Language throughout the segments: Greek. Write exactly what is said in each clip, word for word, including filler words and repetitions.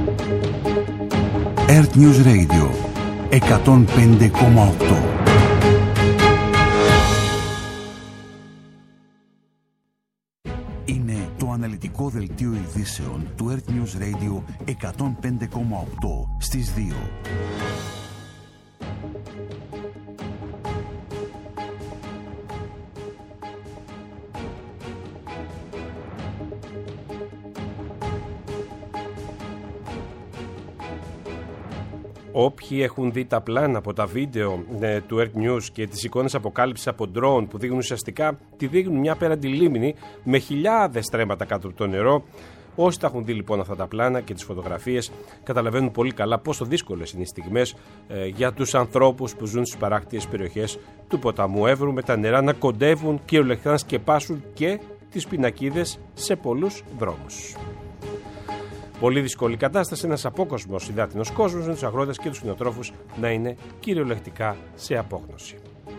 Earth News Radio εκατόν πέντε κόμμα οκτώ. Είναι το αναλυτικό δελτίο ειδήσεων του Earth News Radio εκατόν πέντε κόμμα οκτώ στις δύο. Όποιοι έχουν δει τα πλάνα από τα βίντεο ε, του Earth News και τις εικόνες αποκάλυψης από ντρόουν που δείχνουν ουσιαστικά τη δείχνουν μια απέραντη λίμνη με χιλιάδες στρέμματα κάτω από το νερό. Όσοι τα έχουν δει λοιπόν αυτά τα πλάνα και τις φωτογραφίες καταλαβαίνουν πολύ καλά πόσο δύσκολες είναι οι στιγμές ε, για τους ανθρώπους που ζουν στις παράκτιες περιοχές του ποταμού Εύρου, με τα νερά να κοντεύουν κυριολεκτικά να σκεπάσουν και τις πινακίδες σε πολλούς δρόμους. Πολύ δύσκολη κατάσταση, ένας απόκοσμος υδάτινος κόσμος με τους αγρότες και τους κτηνοτρόφους να είναι κυριολεκτικά σε απόγνωση.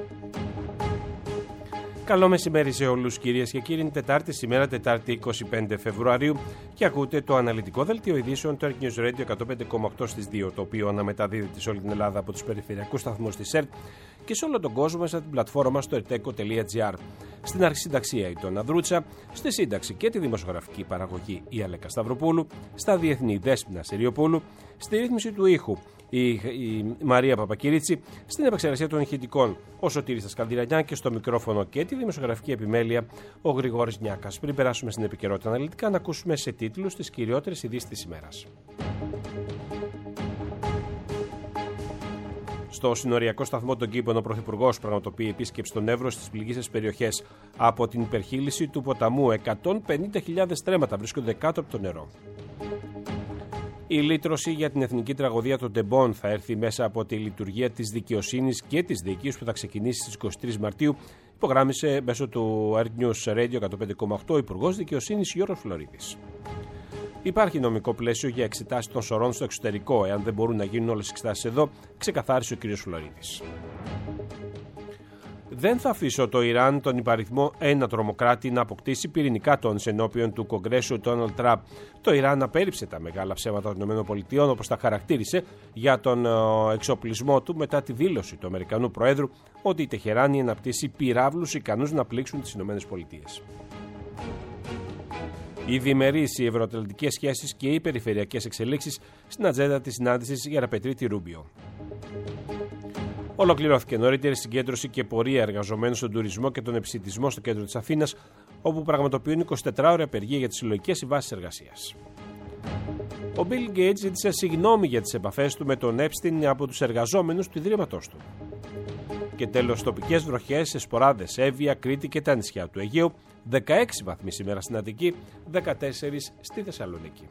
Καλό μεσημέρι σε όλους κυρίες και κύριοι. Είναι Τετάρτη, σήμερα Τετάρτη είκοσι πέντε Φεβρουαρίου και ακούτε το αναλυτικό δελτίο ειδήσεων του Earth News Radio εκατόν πέντε κόμμα οκτώ στις δύο, το οποίο αναμεταδίδεται σε όλη την Ελλάδα από τους περιφερειακούς σταθμούς της ΕΡΤ και σε όλο τον κόσμο μέσα από την πλατφόρμα στο ερτέκο τελεία τζι άρ. Στην αρχισυνταξία η Τόνα Δρούτσα, στη σύνταξη και τη δημοσιογραφική παραγωγή η Αλέκα Σταυροπούλου, στα διεθνή Δέσποινα Σιριοπούλου, στη ρύθμιση του ήχου η, η Μαρία Παπακυρίτσι, στην επεξεργασία των ηχητικών ο Σωτήρης Σκανδυρανιά και στο μικρόφωνο και τη δημοσιογραφική επιμέλεια ο Γρηγόρης Νιάκας. Πριν περάσουμε στην επικαιρότητα αναλυτικά, να ακούσουμε σε τίτλους τις κυριότερες ειδήσεις της ημέρας. Στο συνοριακό σταθμό των Κήπων, ο Πρωθυπουργός πραγματοποιεί επίσκεψη στον Εύρο στις πληγείσες περιοχές. Από την υπερχείληση του ποταμού, εκατόν πενήντα χιλιάδες στρέμματα βρίσκονται κάτω από το νερό. Η λύτρωση για την εθνική τραγωδία των τεμπών θα έρθει μέσα από τη λειτουργία της δικαιοσύνης και της δίκης που θα ξεκινήσει στις είκοσι τρεις Μαρτίου, υπογράμμισε μέσω του Earth News Radio εκατόν πέντε κόμμα οκτώ ο Υπουργός Δικαιοσύνης Γιώργος Φλωρίδης. Υπάρχει νομικό πλαίσιο για εξετάσεις των σωρών στο εξωτερικό. Εάν δεν μπορούν να γίνουν όλες οι εξετάσεις εδώ, ξεκαθάρισε ο κ. Φλωρίδης. Δεν θα αφήσω το Ιράν, τον υπαριθμό ένα τρομοκράτη, να αποκτήσει πυρηνικά τόνους ενώπιον του Κογκρέσου Ντόναλντ Τραμπ. Το Ιράν απέρριψε τα μεγάλα ψέματα των ΗΠΑ, όπως τα χαρακτήρισε, για τον εξοπλισμό του μετά τη δήλωση του Αμερικανού Προέδρου ότι η Τεχεράνη αναπτύσσει πυράβλους ικανούς να πλήξουν τις ΗΠΑ. Οι διμερείς, οι ευρωατλαντικές σχέσεις και οι περιφερειακές εξελίξεις στην ατζέντα της συνάντησης Γεραπετρίτη Ρούμπιο. Ολοκληρώθηκε νωρίτερη συγκέντρωση και πορεία εργαζομένων στον τουρισμό και τον επισιτισμό στο κέντρο της Αθήνας, όπου πραγματοποιούν εικοσιτετράωρη απεργία για τις συλλογικές συμβάσεις εργασίας. Ο Bill Gates ζήτησε συγγνώμη για τις επαφές του με τον Epstein από τους εργαζόμενους του ιδρύματός του. Και τέλος, τοπικές βροχές σε Σποράδες, Εύβοια, Κρήτη και τα νησιά του Αιγαίου, δεκαέξι βαθμοί σήμερα στην Αττική, δεκατέσσερις στη Θεσσαλονίκη.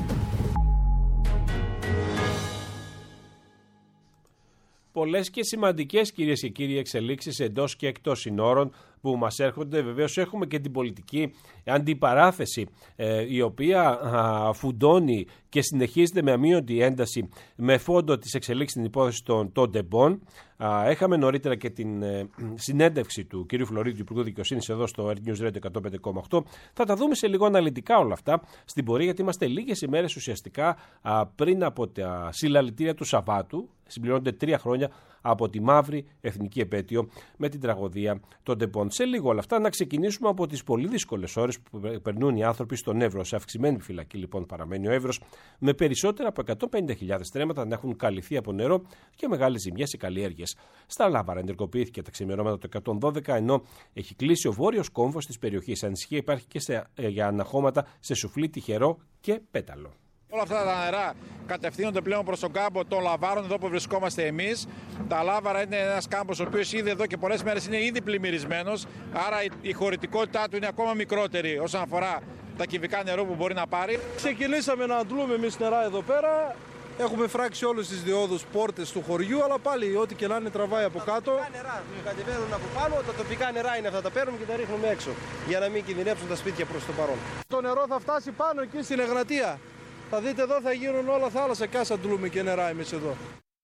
Πολλές και σημαντικές, κυρίες και κύριοι, εξελίξεις εντός και εκτός συνόρων που μας έρχονται. Βεβαίως έχουμε και την πολιτική αντιπαράθεση ε, η οποία α, φουντώνει και συνεχίζεται με αμείωτη ένταση με φόντο της εξελίξης στην υπόθεση των, των τεμπών. Έχαμε νωρίτερα και την ε, συνέντευξη του κ. Φλωρίδη, του Υπουργού Δικαιοσύνης, εδώ στο Earth News Radio εκατόν πέντε κόμμα οκτώ. Θα τα δούμε σε λίγο αναλυτικά όλα αυτά στην πορεία, γιατί είμαστε λίγες ημέρες ουσιαστικά α, πριν από τα συλλαλητήρια του Σαββάτου. Συμπληρώνονται τρία χρόνια από τη μαύρη εθνική επέτειο με την τραγωδία των τεμπών. Σε λίγο όλα αυτά να ξεκινήσουμε από τις πολύ δύσκολες ώρες που περνούν οι άνθρωποι στον Εύρο. Σε αυξημένη επιφυλακή λοιπόν παραμένει ο Εύρος, με περισσότερα από εκατόν πενήντα χιλιάδες στρέμματα να έχουν καλυφθεί από νερό και μεγάλες ζημιές σε καλλιέργειες. Στα Λάβαρα ενεργοποιήθηκε τα ξημερώματα του εκατόν δώδεκα, ενώ έχει κλείσει ο βόρειος κόμβος της περιοχής. Ανησυχία υπάρχει και σε, ε, για αναχώματα σε Σουφλή, Τυχερό και Πέταλο. Όλα αυτά τα νερά κατευθύνονται πλέον προς τον κάμπο των Λαβάρων, εδώ που βρισκόμαστε εμείς. Τα Λάβαρα είναι ένας κάμπος ο οποίος ήδη εδώ και πολλές μέρες είναι ήδη πλημμυρισμένος, άρα η χωρητικότητά του είναι ακόμα μικρότερη όσον αφορά τα κυβικά νερό που μπορεί να πάρει. Ξεκινήσαμε να αντλούμε εμείς νερά εδώ πέρα. Έχουμε φράξει όλες τις διόδους, πόρτες του χωριού, αλλά πάλι ό,τι και να είναι τραβάει από κάτω. Τα νερά κατεβαίνουν από πάνω, τα τοπικά νερά είναι αυτά, τα παίρνουμε και τα ρίχνουμε έξω για να μην κινδυνεύσουν τα σπίτια προς το παρόν. Το νερό θα φτάσει πάνω εκεί στην Εγνατία. Θα δείτε εδώ θα γίνουν όλα θάλασσα, κάσα ντλούμε και νερά εμείς εδώ.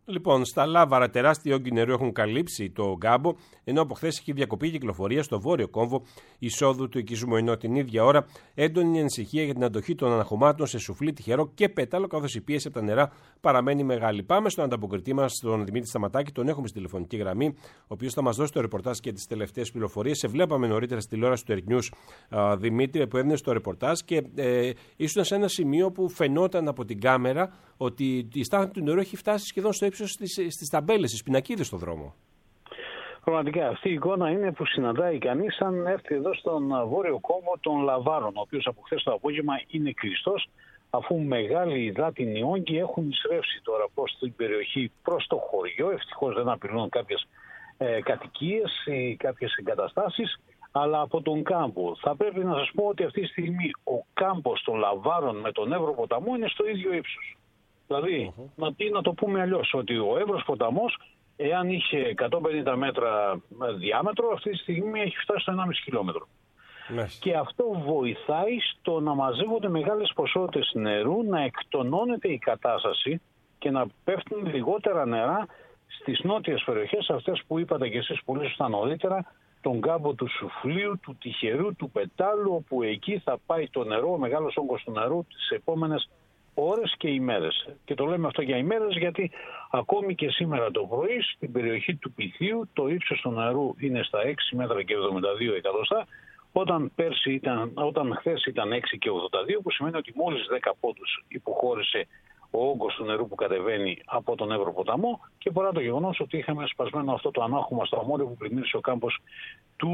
Λοιπόν, στα Λάβαρα τεράστιοι όγκοι νερού έχουν καλύψει το κάμπο, ενώ από χθες έχει διακοπεί η κυκλοφορία στο βόρειο κόμβο εισόδου του οικισμού. Ενώ την ίδια ώρα έντονη η ανησυχία για την αντοχή των αναχωμάτων σε σουφλί, τυχερό και πέταλο, καθώς η πίεση από τα νερά παραμένει μεγάλη. Πάμε στον ανταποκριτή μας, τον Δημήτρη Σταματάκη, τον έχουμε στη τηλεφωνική γραμμή, ο οποίος θα μας δώσει το ρεπορτάζ και τις τελευταίες πληροφορίες. Σε βλέπαμε νωρίτερα στη τηλεόραση του Ερτνιούς, Δημήτρη, που έδινε το ρεπορτάζ και ε, ήσουν σε ένα σημείο που φαινόταν από την κάμερα ότι η στάθμη του νερού έχει φτάσει σχεδόν στο ύψος στις, στις ταμπέλες, στις πινακίδες στον δρόμο. Πραγματικά αυτή η εικόνα είναι που συναντάει κανείς αν έρθει εδώ στον βόρειο κόμβο των Λαβάρων, ο οποίος από χθες το απόγευμα είναι κλειστός, αφού μεγάλοι υδάτινοι όγκοι έχουν εισρεύσει τώρα προς την περιοχή, προς το χωριό. Ευτυχώς δεν απειλούν κάποιες ε, κατοικίες ή κάποιες εγκαταστάσεις, αλλά από τον κάμπο. Θα πρέπει να σας πω ότι αυτή τη στιγμή ο κάμπος των Λαβάρων με τον Εύρο ποταμό είναι στο ίδιο ύψος. Δηλαδή, uh-huh. να, να το πούμε αλλιώς, ότι ο Εύρος ποταμός, εάν είχε εκατόν πενήντα μέτρα διάμετρο, αυτή τη στιγμή έχει φτάσει στο ενάμιση χιλιόμετρο. Yes. Και αυτό βοηθάει στο να μαζεύονται μεγάλες ποσότητες νερού, να εκτονώνεται η κατάσταση και να πέφτουν λιγότερα νερά στις νότιες περιοχές, αυτές που είπατε και εσείς πολύ σωστά νωρίτερα, τον κάμπο του Σουφλίου, του Τυχερού, του Πετάλου, όπου εκεί θα πάει το νερό, ο μεγάλος όγκος του νερού τις επόμενες ώρες και ημέρες. Και το λέμε αυτό για ημέρες γιατί ακόμη και σήμερα το πρωί στην περιοχή του Πυθίου το ύψος του νερού είναι στα έξι μέτρα και εβδομήντα δύο εκατοστά, όταν, πέρσι ήταν, όταν χθες ήταν έξι και ογδόντα δύο, που σημαίνει ότι μόλις δέκα πόντους υποχώρησε ο όγκος του νερού που κατεβαίνει από τον Εύρο ποταμό, και παρά το γεγονός ότι είχαμε σπασμένο αυτό το ανάχωμα στο αμόριο που πλημμύρισε ο κάμπος του,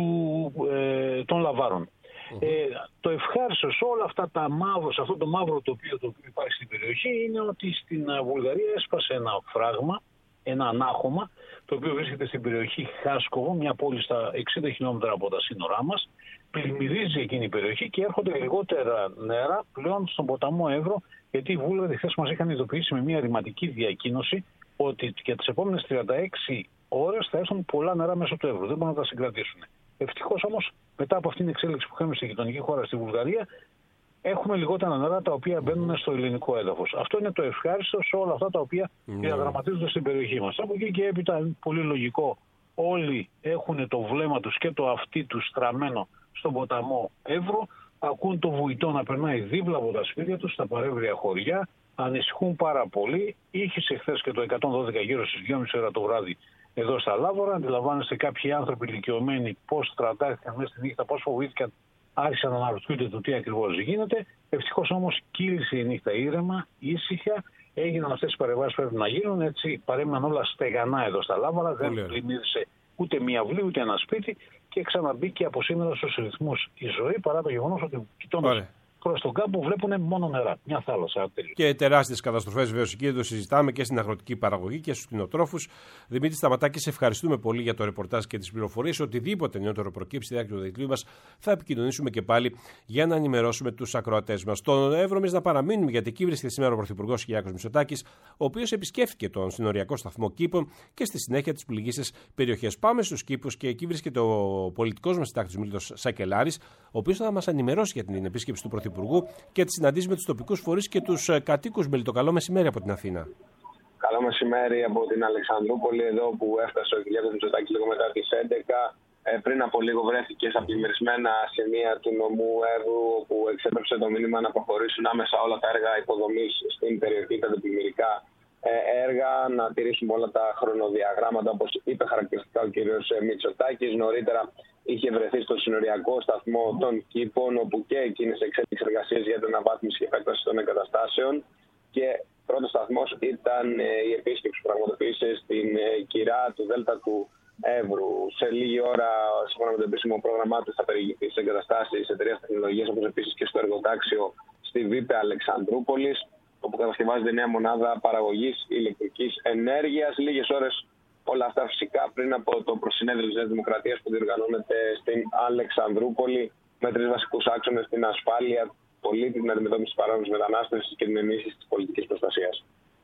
ε, των Λαβάρων. Uh-huh. Ε, το ευχάριστο σε όλα αυτά τα μαύρο, σε αυτό το μαύρο τοπίο το οποίο υπάρχει στην περιοχή, είναι ότι στην Βουλγαρία έσπασε ένα φράγμα, ένα ανάχωμα, το οποίο βρίσκεται στην περιοχή Χάσκοβο, μια πόλη στα εξήντα χιλιόμετρα από τα σύνορά μας. Πλημμυρίζει εκείνη η περιοχή και έρχονται λιγότερα νερά πλέον στον ποταμό Εύρο, γιατί οι Βούλγαροι χθες μας είχαν ειδοποιήσει με μια ρηματική διακοίνωση ότι για τις επόμενες τριάντα έξι ώρες θα έρθουν πολλά νερά μέσω του Εύρου. Δεν μπορούν να τα συγκρατήσουν. Ευτυχώς όμως, μετά από αυτήν την εξέλιξη που είχαμε στη γειτονική χώρα, στη Βουλγαρία, έχουμε λιγότερα νερά τα οποία μπαίνουν στο ελληνικό έδαφος. Αυτό είναι το ευχάριστο σε όλα αυτά τα οποία mm. διαδραματίζονται στην περιοχή μας. Από εκεί και έπειτα, είναι πολύ λογικό, όλοι έχουν το βλέμμα τους και το αυτί τους στραμμένο στον ποταμό Εύρο, ακούν το βουητό να περνάει δίπλα από τα σπίτια τους, στα παρέμβρια χωριά, ανησυχούν πάρα πολύ. Ήχησε χθες και το εκατόν δώδεκα γύρω στις δυόμιση ώρα το βράδυ εδώ στα Λάβαρα. Αντιλαμβάνεστε κάποιοι άνθρωποι ηλικιωμένοι πώς στρατάχθηκαν μέσα στη νύχτα, πώς φοβήθηκαν, άρχισαν να αναρωτιούνται το τι ακριβώς γίνεται. Ευτυχώς όμως κύλησε η νύχτα ήρεμα, ήσυχα, έγιναν αυτές οι παρεμβάσεις που πρέπει να γίνουν. Έτσι παρέμειναν όλα στεγανά εδώ στα Λάβαρα, δεν πλημμύρισε ούτε μία αυλή ούτε ένα σπίτι και ξαναμπήκε από σήμερα στους ρυθμούς η ζωή, παρά το γεγονός ότι κοιτώντας προς τον κάμπο βλέπουν μόνο νερά. Μια θάλασσα. Και τεράστιες καταστροφές, βέβαια, εκεί το συζητάμε και στην αγροτική παραγωγή και στους κτηνοτρόφους. Δημήτρη Σταματάκη, σε ευχαριστούμε πολύ για το ρεπορτάζ και τις πληροφορίες. Οτιδήποτε νεότερο προκύψει στη διάρκεια του δικτύου μας, θα επικοινωνήσουμε και πάλι για να ενημερώσουμε τους ακροατές μας. Στον Εύρο, εμείς να παραμείνουμε, γιατί εκεί βρίσκεται σήμερα ο Πρωθυπουργός Κυριάκος Μητσοτάκης, ο οποίος επισκέφθηκε τον συνοριακό σταθμό Κήπων και στη συνέχεια τις πληγήσεις περιοχές. Πάμε στους Κήπους και εκεί βρίσκεται ο πολιτικός μας συντάκτης Μίλτος Σακελάρης, ο οποίος θα μας ενημερώσει για την επίσκεψη του Πρωθυπουργού και τις συναντήσεις με τους τοπικούς φορείς και τους κατοίκους. Μέλη, το καλό μεσημέρι από την Αθήνα. Καλό μεσημέρι από την Αλεξανδρούπολη, εδώ που έφτασε ο Κυριάκος Μητσοτάκης λίγο μετά τις έντεκα. Ε, πριν από λίγο βρέθηκε στα πλημμυρισμένα σημεία του νομού Εύρου, όπου εξέπεψε το μήνυμα να προχωρήσουν άμεσα όλα τα έργα υποδομής στην περιοχή, τα πλημμυρικά έργα, να τηρήσουμε όλα τα χρονοδιαγράμματα, όπως είπε χαρακτηριστικά ο κ. Μητσοτάκης. Νωρίτερα είχε βρεθεί στο συνοριακό σταθμό των Κήπων, όπου και εκείνες εξέλιξε εργασίες για την αναβάθμιση και επέκταση των εγκαταστάσεων. Και πρώτος σταθμός ήταν η επίσκεψη που πραγματοποίησε στην κυρά του Δέλτα του Εύρου. Σε λίγη ώρα, σύμφωνα με το επίσημο πρόγραμμά του, θα περιηγηθεί στις εγκαταστάσεις της εταιρείας τεχνολογίας, όπως επίσης και στο εργοτάξιο στη ΒΥΠΕ Αλεξανδρούπολης, όπου κατασκευάζεται νέα μονάδα παραγωγής ηλεκτρικής ενέργειας. Λίγες ώρες όλα αυτά φυσικά πριν από το προσυνέδριο της Νέας Δημοκρατίας που διοργανώνεται στην Αλεξανδρούπολη, με τρεις βασικούς άξονες: την ασφάλεια πολίτη, την αντιμετώπιση της παράνομης μετανάστευσης και την ενίσχυση της πολιτικής προστασίας.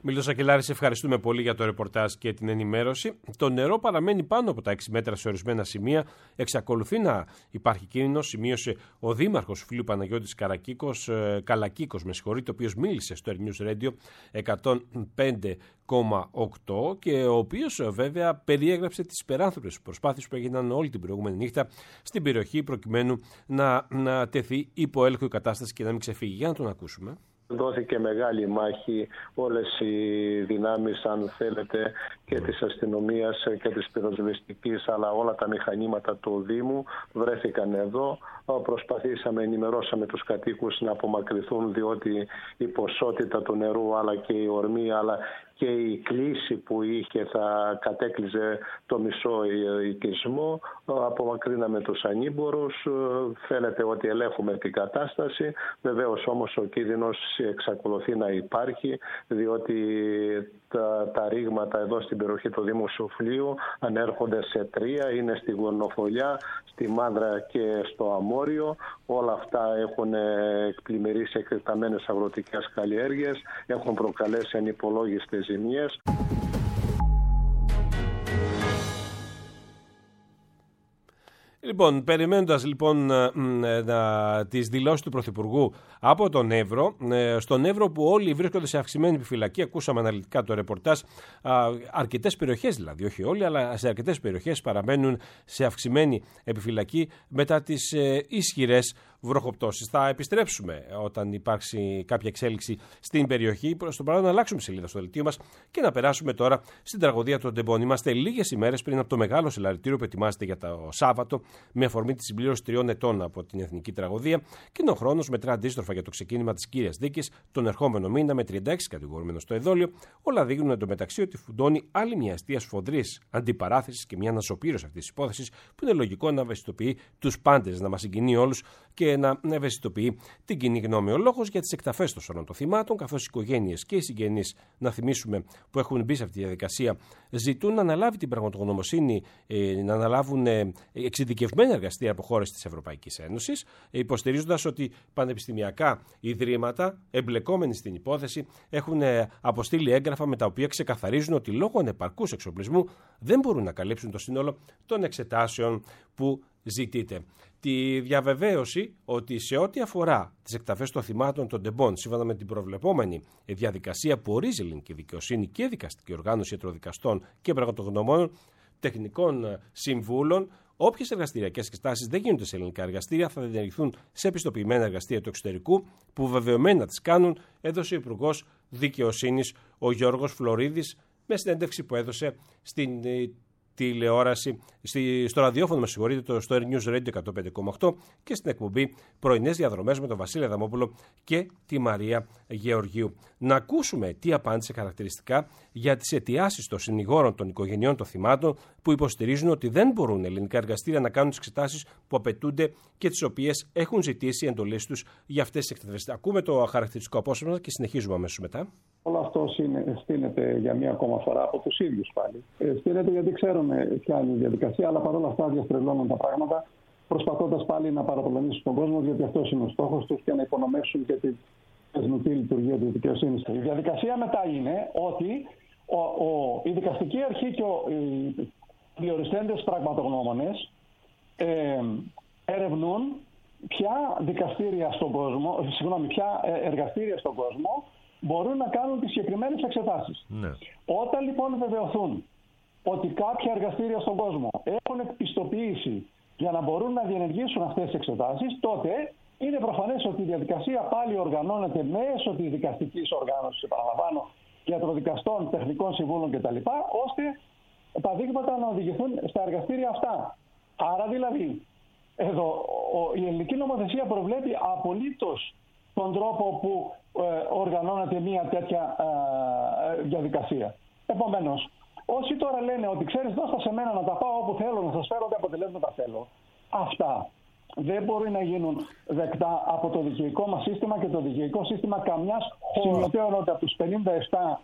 Μίλτο Σακελάρη, ευχαριστούμε πολύ για το ρεπορτάζ και την ενημέρωση. Το νερό παραμένει πάνω από τα έξι μέτρα σε ορισμένα σημεία. Εξακολουθεί να υπάρχει κίνδυνος, σημείωσε ο δήμαρχος Φλίου Παναγιώτης Καρακίκος, ε, Καλακίκος, με συγχωρείτε, ο οποίος μίλησε στο Air News Radio εκατόν πέντε κόμμα οκτώ και ο οποίος βέβαια περιέγραψε τις υπεράνθρωπες προσπάθειες που έγιναν όλη την προηγούμενη νύχτα στην περιοχή προκειμένου να, να τεθεί υπό έλεγχο η κατάσταση και να μην ξεφύγει. Για να τον ακούσουμε. Δόθηκε μεγάλη μάχη, όλες οι δυνάμεις, αν θέλετε, και της αστυνομίας και της πυροσβεστικής, αλλά όλα τα μηχανήματα του Δήμου βρέθηκαν εδώ. Προσπαθήσαμε, ενημερώσαμε τους κατοίκους να απομακρυνθούν, διότι η ποσότητα του νερού, αλλά και η ορμή, αλλά και η κλίση που είχε θα κατέκλυζε το μισό οικισμό. Απομακρύναμε τους ανήμπορους. Φαίνεται ότι ελέγχουμε την κατάσταση. Βεβαίως όμως ο κίνδυνος εξακολουθεί να υπάρχει, διότι τα, τα ρήγματα εδώ στην περιοχή του Δήμου Σοφλίου ανέρχονται σε τρία. Είναι στη Γορνοφολιά, στη Μάνδρα και στο Αμόριο. Όλα αυτά έχουν εκπλημμυρίσει εκτεταμένες αγροτικές καλλιέργειες, έχουν προκαλέσει ανυπολόγιστες ζημιές. Λοιπόν, περιμένοντας λοιπόν τις δηλώσεις του Πρωθυπουργού από τον Εύρο, στον Εύρο που όλοι βρίσκονται σε αυξημένη επιφυλακή, ακούσαμε αναλυτικά το ρεπορτάζ, αρκετές περιοχές δηλαδή, όχι όλοι, αλλά σε αρκετές περιοχές παραμένουν σε αυξημένη επιφυλακή μετά τις ισχυρές βροχοπτώσεις. Θα επιστρέψουμε όταν υπάρξει κάποια εξέλιξη στην περιοχή. Προς το παρόν να αλλάξουμε σελίδα στο δελτίο μας και να περάσουμε τώρα στην τραγωδία των Ντεμπών. Είμαστε λίγες ημέρες πριν από το μεγάλο συλλαλητήριο που ετοιμάζεται για το Σάββατο, με αφορμή τη συμπλήρωση τριών ετών από την εθνική τραγωδία, και ο χρόνος μετρά αντίστροφα για το ξεκίνημα της κύριας δίκης τον ερχόμενο μήνα με τριάντα έξι κατηγορούμενους στο εδόλιο. Όλα δείχνουν εντωμεταξύ ότι φουντώνει άλλη μια αιστεία σφοδρής αντιπαράθεσης και μια ανασωπήρωση αυτής της υπόθεσης, που είναι λογικό να ευαισθητοποιεί τους πάντες, να μας συγκινεί όλους και να ευαισθητοποιεί την κοινή γνώμη. Ο λόγος για τις εκταφές των σωρών των θυμάτων, καθώς οι οικογένειες και οι συγγενείς, να θυμίσουμε, που έχουν μπει σε αυτή τη διαδικασία, ζητούν να αναλάβει την πραγματογνωμοσύνη, να αναλάβουν εξειδικευμένα εργαστήρια από χώρες της Ευρωπαϊκής Ένωσης, υποστηρίζοντας ότι πανεπιστημιακά ιδρύματα εμπλεκόμενοι στην υπόθεση έχουν αποστείλει έγγραφα με τα οποία ξεκαθαρίζουν ότι λόγω ανεπαρκούς εξοπλισμού δεν μπορούν να καλύψουν το σύνολο των εξετάσεων που ζητείται. Τη διαβεβαίωση ότι σε ό,τι αφορά τις εκταφές των θυμάτων των Ντεμπών, σύμφωνα με την προβλεπόμενη διαδικασία που ορίζει η ελληνική δικαιοσύνη και δικαστική οργάνωση ιατροδικαστών και πραγματογνωμόνων, τεχνικών συμβούλων, όποιες εργαστηριακές εξετάσεις δεν γίνονται σε ελληνικά εργαστήρια θα διενεργηθούν σε επιστοποιημένα εργαστήρια του εξωτερικού, που βεβαιωμένα τις κάνουν, έδωσε ο Υπουργός Δικαιοσύνης ο Γιώργος Φλωρίδης, με συνέντευξη που έδωσε στην τηλεόραση, στο ραδιόφωνο, με συγχωρείτε, στο Air News Radio εκατόν πέντε κόμμα οκτώ και στην εκπομπή Πρωινές Διαδρομές με τον Βασίλη Αδαμόπουλο και τη Μαρία Γεωργίου. Να ακούσουμε τι απάντησε χαρακτηριστικά για τις αιτιάσεις των συνηγόρων των οικογενειών των θυμάτων, που υποστηρίζουν ότι δεν μπορούν ελληνικά εργαστήρια να κάνουν τις εξετάσεις που απαιτούνται και τις οποίες έχουν ζητήσει εντολές τους για αυτές τις εκταφές. Ακούμε το χαρακτηριστικό απόσπασμα και συνεχίζουμε αμέσως μετά. Όλο αυτό στείνεται για μία ακόμα φορά από τους ίδιους πάλι. Ε, στείνεται γιατί ξέρουμε ποια είναι η διαδικασία, αλλά παρόλα αυτά διαστρεβλώνουν τα πράγματα, προσπαθώντας πάλι να παραπολεμήσουν τον κόσμο, γιατί αυτός είναι ο στόχος τους, και να υπονομεύσουν και τη θεσμική λειτουργία της δικαιοσύνης. Η διαδικασία μετά είναι ότι ο, ο, η δικαστική αρχή και ο, οι διοριστέντες πραγματογνώμονες ε, ερευνούν ποια δικαστήρια στον κόσμο, συγγνώμη, ποια εργαστήρια στον κόσμο μπορούν να κάνουν τις συγκεκριμένες εξετάσεις. Ναι. Όταν λοιπόν βεβαιωθούν ότι κάποια εργαστήρια στον κόσμο έχουν εκπιστοποίηση για να μπορούν να διενεργήσουν αυτές τις εξετάσεις, τότε είναι προφανές ότι η διαδικασία πάλι οργανώνεται μέσω της δικαστικής οργάνωσης, επαναλαμβάνω, ιατροδικαστών, τεχνικών συμβούλων κτλ., ώστε τα δείγματα να οδηγηθούν στα εργαστήρια αυτά. Άρα δηλαδή, εδώ η ελληνική νομοθεσία προβλέπει απολύτως τον τρόπο που ε, οργανώνεται μια τέτοια ε, διαδικασία. Επομένως, όσοι τώρα λένε ότι ξέρεις, δώστα σε μένα να τα πάω όπου θέλω, να σας φέρω ό,τι αποτελέσματα θέλω, αυτά δεν μπορεί να γίνουν δεκτά από το δικαιικό μας σύστημα και το δικαιικό σύστημα καμιάς χώρας. Σημειωτέων ότι από τους πενήντα επτά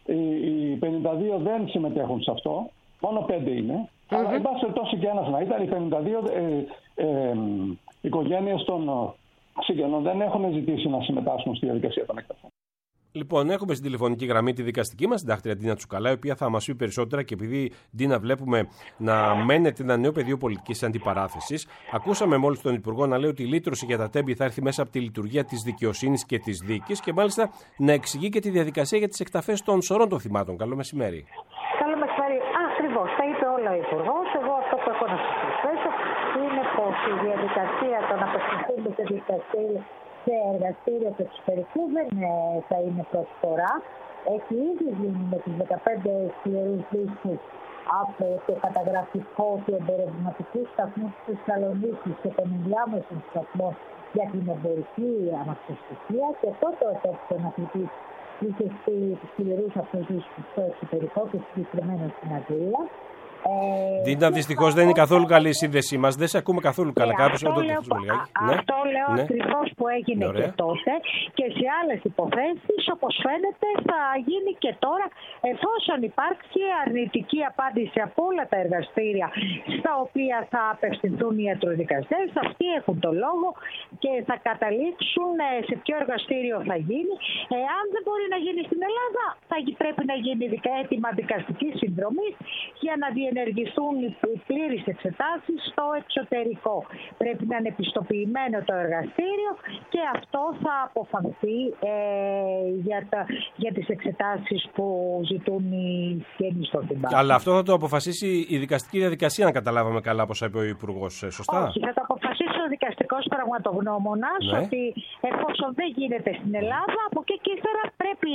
οι πενήντα δύο δεν συμμετέχουν σε αυτό, μόνο πέντε είναι. Mm-hmm. Αλλά εν πάση περιπτώσει και ένας να ήταν, οι πενήντα δύο ε, ε, ε, οικογένειες των συγγενών δεν έχουν ζητήσει να συμμετάσχουν στη διαδικασία των εκταφών. Λοιπόν, έχουμε στην τηλεφωνική γραμμή τη δικαστική μας συντάκτρια Ντίνα Τσουκαλά, η οποία θα μας πει περισσότερα και επειδή, Ντίνα, βλέπουμε να μένετε ένα νέο πεδίο πολιτικής αντιπαράθεσης. Ακούσαμε μόλις τον Υπουργό να λέει ότι η λύτρωση για τα τέμπη θα έρθει μέσα από τη λειτουργία της δικαιοσύνης και της δίκης και μάλιστα να εξηγεί και τη διαδικασία για τις εκταφές των σωρών των θυμάτων. Καλό μεσημέρι. Καλό μεσημέρι. Ακριβώς, τα είπε όλα ο Υπουργός. Εγώ αυτό που έχω να σας προσθέσω είναι πως η διαδικασία των απευθυνθούντων σε δικαστήριο σε εργαστήριο του εξωτερικού δεν θα είναι πρώτη φορά. Έχει ήδη γίνει με τις δεκαπέντε σκληρούς δίσκους από το καταγραφικό του εμπορευματικού σταθμού της Θεσσαλονίκης και των ενδιάμεσων σταθμών για την εμπορική αναξιοπιστία και τότε ο επέκτητος αθλητής είχε στείλει τους σκληρούς αυτούς δίσκους στο εξωτερικό και συγκεκριμένα στην Αγγλία. Ντίνα, δυστυχώς δεν είναι καθόλου καλή η σύνδεσή μας. Δεν σε ακούμε καθόλου καλά. Ναι, Κάποιος αυτό το λέω, ναι. αυτό λέω ναι. ακριβώς που έγινε Ωραία. και τότε και σε άλλες υποθέσεις, όπως φαίνεται θα γίνει και τώρα, εφόσον υπάρξει αρνητική απάντηση από όλα τα εργαστήρια στα οποία θα απευθυνθούν οι ιατροδικαστές. Αυτοί έχουν το λόγο και θα καταλήξουν σε ποιο εργαστήριο θα γίνει. Εάν δεν μπορεί να γίνει στην Ελλάδα, θα πρέπει να γίνει αίτημα δικαστικής συνδρομής για να διενεργηθούν οι πλήρεις εξετάσεις στο εξωτερικό. Πρέπει να είναι επιστοποιημένο το εργαστήριο και αυτό θα αποφανθεί ε, για, τα, για τις εξετάσεις που ζητούν οι συγγενείς των θυμάτων. Αλλά αυτό θα το αποφασίσει η δικαστική διαδικασία, αν καταλάβαμε καλά, όπως είπε ο Υπουργός, σωστά? Όχι, θα το αποφασίσει ο δικαστικός πραγματογνώμονας, ναι. Ότι εφόσον δεν γίνεται στην Ελλάδα, από εκεί και ύστερα πρέπει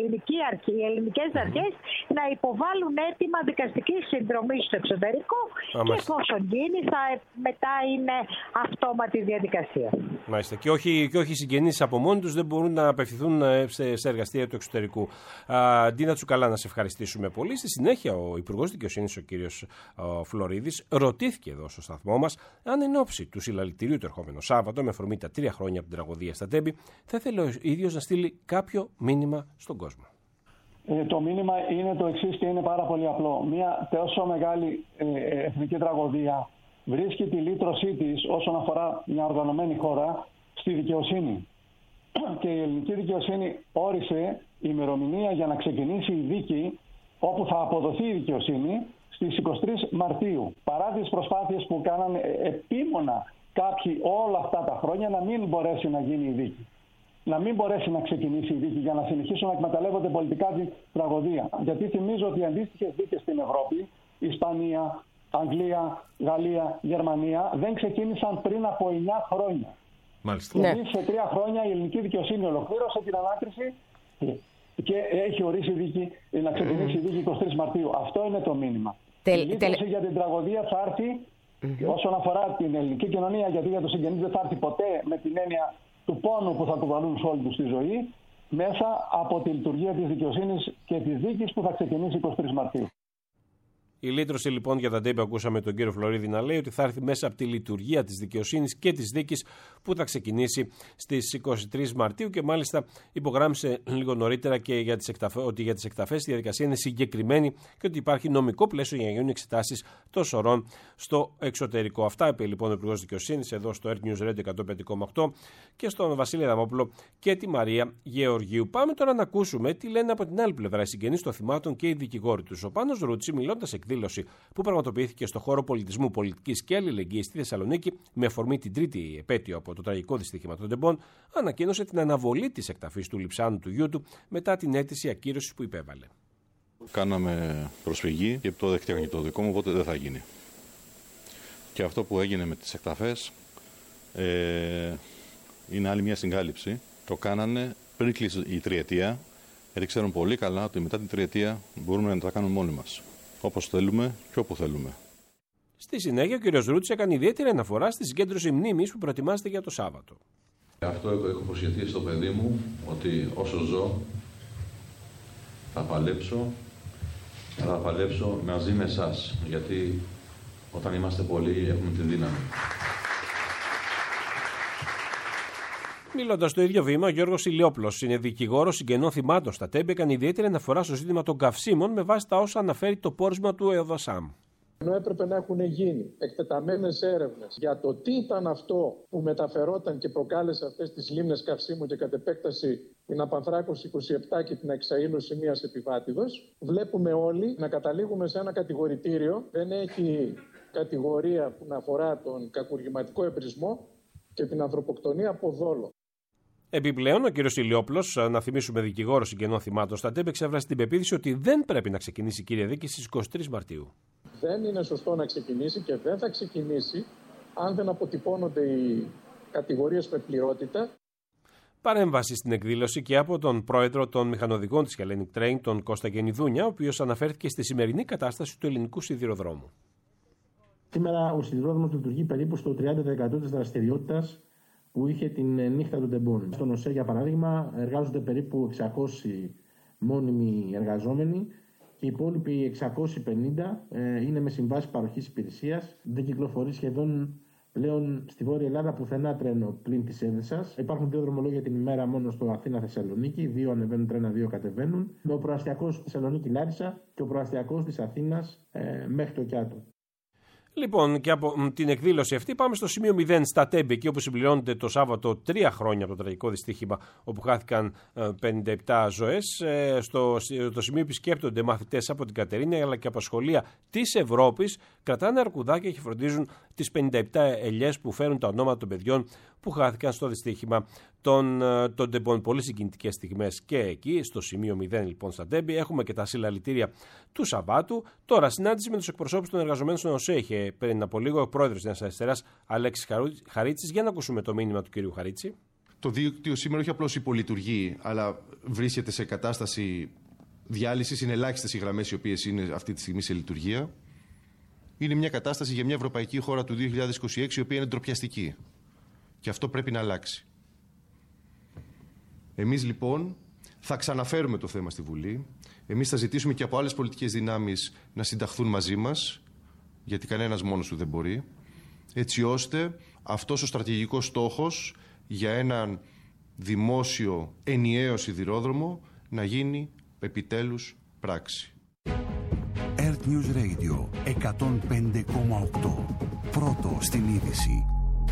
οι ελληνικές αρχές να υποβάλουν αίτημα δικαστικής συνδρομής στο εξωτερικό. Αμέσως. Και εφόσον γίνει, θα μετά είναι αυτόματη διαδικασία. Μάλιστα. Και όχι, και όχι οι συγγενείς από μόνοι τους δεν μπορούν να απευθυνθούν σε, σε εργαστήρια του εξωτερικού. Ντίνα Τσουκαλά, να σε ευχαριστήσουμε πολύ. Στη συνέχεια, ο Υπουργός Δικαιοσύνης, ο κύριος Φλωρίδης, ρωτήθηκε εδώ στο σταθμό μας αν εν ώψη του συλλαλητηρίου του ερχόμενο Σάββατο, με αφορμή τα τρία χρόνια από την τραγωδία στα Τέμπη, θα ήθελε ο ίδιος να στείλει κάποιο μήνυμα στον κόσμο. Ε, το μήνυμα είναι το εξής και είναι πάρα πολύ απλό. Μια τόσο μεγάλη ε, εθνική τραγωδία βρίσκει τη λύτρωσή της όσον αφορά μια οργανωμένη χώρα στη δικαιοσύνη. Και η ελληνική δικαιοσύνη όρισε ημερομηνία για να ξεκινήσει η δίκη όπου θα αποδοθεί η δικαιοσύνη στις εικοστή τρίτη Μαρτίου. Παρά τις προσπάθειες που κάνανε επίμονα κάποιοι όλα αυτά τα χρόνια να μην μπορέσει να γίνει η δίκη. Να μην μπορέσει να ξεκινήσει η δίκη για να συνεχίσουν να εκμεταλλεύονται πολιτικά την τραγωδία. Γιατί θυμίζω ότι οι αντίστοιχες δίκες στην Ευρώπη, Ισπανία, Αγγλία, Γαλλία, Γερμανία, δεν ξεκίνησαν πριν από εννιά χρόνια. Μάλιστα. Και ναι. σε τρία χρόνια η ελληνική δικαιοσύνη ολοκλήρωσε την ανάκριση και έχει ορίσει δίκη, να ξεκινήσει η δίκη εικοστή τρίτη Μαρτίου. Αυτό είναι το μήνυμα. Τελ, η λύτρωση τελ... για την τραγωδία θα έρθει mm-hmm. όσον αφορά την ελληνική κοινωνία, γιατί για τους συγγενείς δεν θα έρθει ποτέ με την έννοια του πόνου που θα κουβαλούν σε όλη τους τη ζωή, μέσα από τη λειτουργία της δικαιοσύνης και της δίκης που θα ξεκινήσει εικοστή τρίτη Μαρτίου. Η λύτρωση λοιπόν για τα Τέμπη, ακούσαμε τον κύριο Φλωρίδη να λέει ότι θα έρθει μέσα από τη λειτουργία της δικαιοσύνης και της δίκης που θα ξεκινήσει στις εικοστή τρίτη Μαρτίου και μάλιστα υπογράμμισε λίγο νωρίτερα και για τις εκταφές, ότι για τις εκταφές η διαδικασία είναι συγκεκριμένη και ότι υπάρχει νομικό πλαίσιο για να γίνουν εξετάσεις των σωρών στο εξωτερικό. Αυτά είπε λοιπόν ο Υπουργός Δικαιοσύνης εδώ στο Earth News Radio εκατόν πέντε κόμμα οκτώ και στον Βασίλη Αδαμόπουλο και τη Μαρία Γεωργίου. Πάμε τώρα να ακούσουμε τι λένε από την άλλη πλευρά οι συγγενείς των θυμάτων και οι δικηγόροι τους. Ο Πάνος Ρούτσι, μιλώντας εκδήλωση που πραγματοποιήθηκε στο χώρο πολιτισμού, πολιτικής και αλληλεγγύης στη Θεσσαλονίκη με αφορμή την τρίτη επέτειο από το τραγικό δυστύχημα των Τεμπών, ανακοίνωσε την αναβολή της εκταφής του λειψάνου του γιού του μετά την αίτηση ακύρωσης που υπέβαλε. Κάναμε προσφυγή και το δεχτήκαν και το δικό μου, οπότε δεν θα γίνει. Και αυτό που έγινε με τις εκταφές ε, είναι άλλη μια συγκάλυψη. Το κάνανε πριν κλείσει η τριετία, γιατί ξέρουν πολύ καλά ότι μετά την τριετία μπορούμε να τα κάνουμε μόνοι μας. Όπως θέλουμε και όπου θέλουμε. Στη συνέχεια, ο κ. Ρούτς έκανε ιδιαίτερη αναφορά στη συγκέντρωση μνήμης που προετοιμάζεται για το Σάββατο. Αυτό έχω προσχεθεί στο παιδί μου ότι όσο ζω θα παλέψω, θα παλέψω μαζί με εσάς. Γιατί όταν είμαστε πολλοί έχουμε τη δύναμη. Μιλώντας στο ίδιο βήμα, ο Γιώργος Ηλιόπουλος είναι δικηγόρος συγγενών θυμάτων στα Τέμπη, έκανε ιδιαίτερη αναφορά στο ζήτημα των καυσίμων με βάση τα όσα αναφέρει το πόρισμα του ΕΟΔΑΣΑΜ. Ενώ έπρεπε να έχουν γίνει εκτεταμένες έρευνες για το τι ήταν αυτό που μεταφερόταν και προκάλεσε αυτές τις λίμνες καυσίμου και κατ' επέκταση την Απανθράκωση είκοσι επτά και την εξαήλωση μιας επιβάτηδος, βλέπουμε όλοι να καταλήγουμε σε ένα κατηγορητήριο. Δεν έχει κατηγορία που να αφορά τον κακουργηματικό εμπρισμό και την ανθρωποκτονία από δόλο. Επιπλέον, ο κ. Ηλιόπουλος, να θυμίσουμε δικηγόρος συγγενών θυμάτων στα ΤΕΠ, εξέφρασε την πεποίθηση ότι δεν πρέπει να ξεκινήσει η κύρια δίκη στις είκοσι τρεις Μαρτίου. Δεν είναι σωστό να ξεκινήσει και δεν θα ξεκινήσει αν δεν αποτυπώνονται οι κατηγορίες με πληρότητα. Παρέμβαση στην εκδήλωση και από τον πρόεδρο των μηχανοδηγών της Hellenic Train, τον Κώστα Γενιδούνια, ο οποίος αναφέρθηκε στη σημερινή κατάσταση του ελληνικού σιδηροδρόμου. Σήμερα ο σιδηρόδρομος λειτουργεί περίπου στο τριάντα τοις εκατό της δραστηριότητας που είχε την νύχτα των τεμπών. Στον ΟΣΕ, για παράδειγμα, εργάζονται περίπου εξακόσιοι μόνιμοι εργαζόμενοι και οι υπόλοιποι εξακόσιοι πενήντα ε, είναι με συμβάσεις παροχής υπηρεσίας. Δεν κυκλοφορεί σχεδόν πλέον στη Βόρεια Ελλάδα πουθενά τρένο πλην της Έδεσσας. Υπάρχουν δύο δρομολόγια την ημέρα μόνο στο Αθήνα-Θεσσαλονίκη. Δύο ανεβαίνουν τρένα, δύο κατεβαίνουν. Ο προαστιακός Θεσσαλονίκη-Λάρισα και ο προαστιακός της Αθήνας ε, μέχρι το Κιάτο. Λοιπόν, και από την εκδήλωση αυτή πάμε στο σημείο μηδέν στα ΤΕΜΠ, εκεί όπου συμπληρώνεται το Σάββατο τρία χρόνια από το τραγικό δυστύχημα όπου χάθηκαν πενήντα επτά ζωές. Στο το σημείο επισκέπτονται μαθητές από την Κατερίνη αλλά και από σχολεία της Ευρώπης, κρατάνε αρκουδάκια και φροντίζουν τις πενήντα επτά ελιές που φέρουν τα ονόματα των παιδιών που χάθηκαν στο δυστύχημα των, των τεμπών. Πολύ συγκινητικές στιγμές και εκεί, στο σημείο μηδέν λοιπόν στα ΤΕΜΠ. Έχουμε και τα συλλαλητήρια του Σαββάτου. Τώρα, συνάντηση με τους εκπροσώπους των εργαζομένων στον ΟΣΕ είχε πριν από λίγο ο πρόεδρος της Νέας Αριστεράς, Αλέξης Χαρίτσης. Για να ακούσουμε το μήνυμα του κυρίου Χαρίτση. Το δίκτυο σήμερα όχι απλώς υπολειτουργεί, αλλά βρίσκεται σε κατάσταση διάλυσης. Είναι ελάχιστες οι γραμμές οι οποίες είναι αυτή τη στιγμή σε λειτουργία. Είναι μια κατάσταση για μια ευρωπαϊκή χώρα του δύο χιλιάδες είκοσι έξι η οποία είναι ντροπιαστική. Και αυτό πρέπει να αλλάξει. Εμείς λοιπόν θα ξαναφέρουμε το θέμα στη Βουλή. Εμείς θα ζητήσουμε και από άλλες πολιτικές δυνάμεις να συνταχθούν μαζί μας, γιατί κανένας μόνος του δεν μπορεί, έτσι ώστε αυτός ο στρατηγικός στόχος για έναν δημόσιο ενιαίο σιδηρόδρομο να γίνει επιτέλους πράξη. Earth News Radio εκατόν πέντε κόμμα οκτώ. Πρώτο στην είδηση.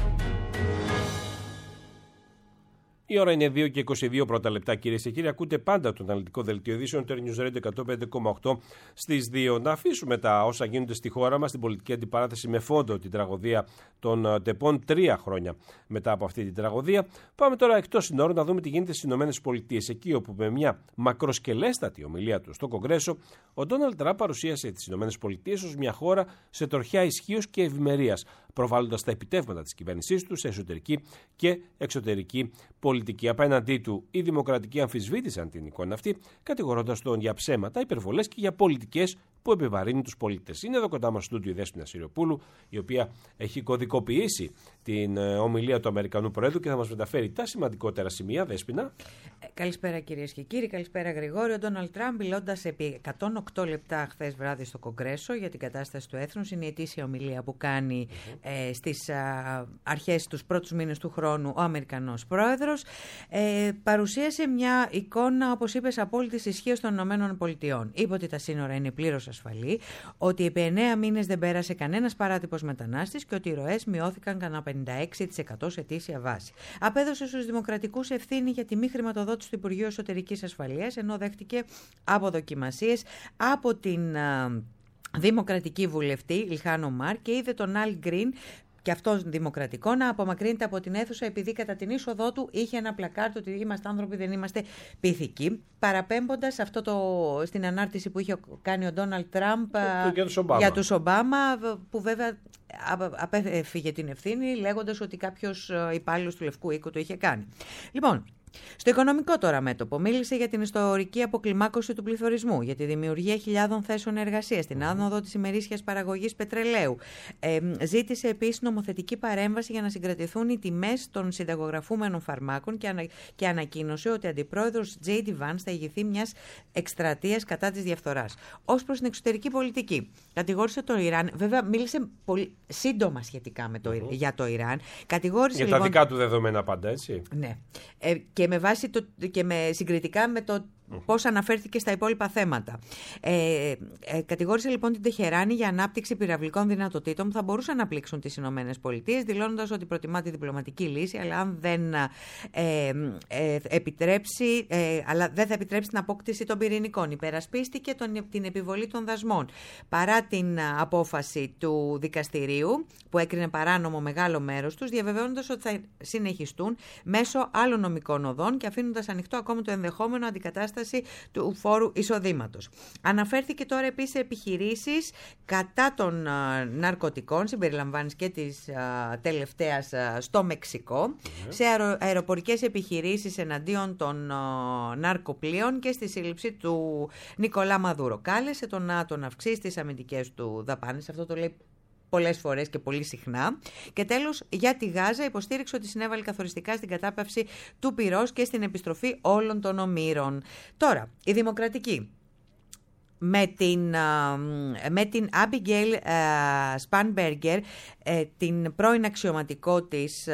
Η ώρα είναι δύο και είκοσι δύο πρώτα λεπτά, κυρίες και κύριοι. Ακούτε πάντα το αναλυτικό δελτίο ειδήσεων του Earth News Radio εκατόν πέντε κόμμα οκτώ στις δύο. Να αφήσουμε τα όσα γίνονται στη χώρα μας, την πολιτική αντιπαράθεση με φόντο την τραγωδία των τεπών τρία χρόνια μετά από αυτή την τραγωδία. Πάμε τώρα εκτός συνόρων να δούμε τι γίνεται στις ΗΠΑ. Εκεί όπου με μια μακροσκελέστατη ομιλία του στο Κογκρέσο, ο Ντόναλντ Τραμπ παρουσίασε τις ΗΠΑ ως μια χώρα σε τροχιά ισχύως και ευημερίας, προβάλλοντας τα επιτεύγματα της κυβέρνησής του σε εσωτερική και εξωτερική πολιτική. Απέναντί του, οι δημοκρατικοί αμφισβήτησαν την εικόνα αυτή, κατηγορώντας τον για ψέματα, υπερβολές και για πολιτικές που επιβαρύνουν τους πολίτες. Είναι εδώ κοντά μας στο στούντιο η Δέσποινα Συριοπούλου, η οποία έχει κωδικοποιήσει την ομιλία του Αμερικανού Προέδρου και θα μας μεταφέρει τα σημαντικότερα σημεία. Δέσποινα. Καλησπέρα κυρίες και κύριοι, καλησπέρα Γρηγόρη. Ο Ντόναλντ Τραμπ, μιλώντας επί εκατόν οκτώ λεπτά χθες βράδυ στο Κογκρέσο για την κατάσταση του έθνους, είναι η ετήσια ομιλία που κάνει mm-hmm. ε, στις α, αρχές τους πρώτους μήνες του χρόνου ο Αμερικανός Πρόεδρος. Ε, παρουσίασε μια εικόνα, όπως είπες, απόλυτης ισχύως των ΗΠΑ. Είπε ότι τα σύνορα είναι πλήρως ασφαλή, ότι επί εννέα μήνες δεν πέρασε κανένας παράτυπος μετανάστης και ότι οι ροές μειώθηκαν κατά πενήντα έξι τοις εκατό σε ετήσια βάση. Απέδωσε στους δημοκρατικούς ευθύνη για τη μη χρηματοδότηση του Υπουργείου Εσωτερικής Ασφαλείας, ενώ δέχτηκε αποδοκιμασίες από την α, δημοκρατική βουλευτή Ιλχάν Ομάρ και είδε τον Αλ Γκριν, και αυτός δημοκρατικό, να απομακρύνεται από την αίθουσα επειδή κατά την είσοδό του είχε ένα πλακάρτ ότι είμαστε άνθρωποι, δεν είμαστε πειθικοί, παραπέμποντας αυτό το, στην ανάρτηση που είχε κάνει ο Ντόναλντ Τραμπ για τους Ομπάμα, που βέβαια απέφυγε την ευθύνη λέγοντας ότι κάποιος υπάλληλος του Λευκού Οίκου το είχε κάνει. Λοιπόν, στο οικονομικό τώρα μέτωπο μίλησε για την ιστορική αποκλιμάκωση του πληθωρισμού, για τη δημιουργία χιλιάδων θέσεων εργασίας, την άνοδο της ημερήσιας παραγωγής πετρελαίου. Ε, ζήτησε επίσης νομοθετική παρέμβαση για να συγκρατηθούν οι τιμές των συνταγογραφούμενων φαρμάκων και, ανα, και ανακοίνωσε ότι ο αντιπρόεδρος Τζέι Ντι Βανς θα ηγηθεί μιας εκστρατείας κατά της διαφθοράς. Ως προς την εξωτερική πολιτική, κατηγόρησε το Ιράν, βέβαια μίλησε πολύ σύντομα σχετικά με το, mm-hmm. για το Ιράν. Κατηγόρησε, για τα λοιπόν, δικά του δεδομένα πάντα, έτσι. Ναι. Ε, και με βάση το, και με συγκριτικά με το πώς αναφέρθηκε στα υπόλοιπα θέματα. Ε, ε, κατηγόρησε λοιπόν την Τεχεράνη για ανάπτυξη πυραυλικών δυνατοτήτων που θα μπορούσαν να πλήξουν τις Ηνωμένες Πολιτείες, δηλώνοντας ότι προτιμά τη διπλωματική λύση, αλλά αν δεν ε, ε, επιτρέψει, ε, αλλά δεν θα επιτρέψει την απόκτηση των πυρηνικών. Υπερασπίστηκε τον, την επιβολή των δασμών. Παρά την απόφαση του δικαστηρίου, που έκρινε παράνομο μεγάλο μέρος τους, διαβεβαιώνοντας ότι θα συνεχιστούν μέσω άλλων νομικών οδών και αφήνοντας ανοιχτό ακόμα το ενδεχόμενο αντικατάσταση του φόρου εισοδήματος. Αναφέρθηκε τώρα επίσης σε επιχειρήσεις κατά των ναρκωτικών, συμπεριλαμβάνεις και της τελευταίας στο Μεξικό, mm-hmm. σε αερο, αεροπορικές επιχειρήσεις εναντίον των ναρκοπλοίων και στη σύλληψη του Νικολά Μαδούρο. Κάλεσε τον ΝΑΤΟ να αυξήσει τις αμυντικές του δαπάνες, αυτό το λέει πολλές φορές και πολύ συχνά. Και τέλος, για τη Γάζα υποστήριξε ότι συνέβαλε καθοριστικά στην κατάπαυση του πυρός και στην επιστροφή όλων των ομήρων. Τώρα, η Δημοκρατική. Με την, με την Abigail Spanberger, την πρώην αξιωματικό της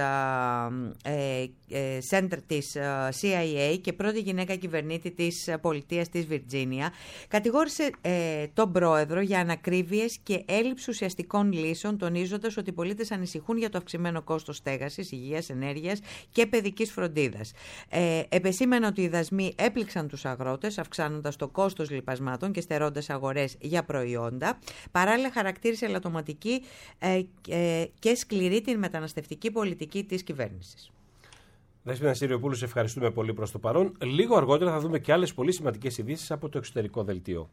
Center της σι άι έι και πρώτη γυναίκα κυβερνήτη της πολιτείας της Βιρτζίνια, κατηγόρησε τον πρόεδρο για ανακρίβειες και έλλειψη ουσιαστικών λύσεων, τονίζοντας ότι οι πολίτες ανησυχούν για το αυξημένο κόστος στέγασης, υγείας, ενέργειας και παιδικής φροντίδας. Επεσήμανε ότι οι δασμοί έπληξαν τους αγρότες, αυξάνοντας το κόστος λιπασμάτων και στερώντας αγορές για προϊόντα. Παράλληλα, χαρακτήρισε ελαττωματική και σκληρή την μεταναστευτική πολιτική της κυβέρνησης. Δέσποινα Συριοπούλου, σε ευχαριστούμε πολύ προς το παρόν. Λίγο αργότερα θα δούμε και άλλες πολύ σημαντικές ειδήσεις από το εξωτερικό δελτίο.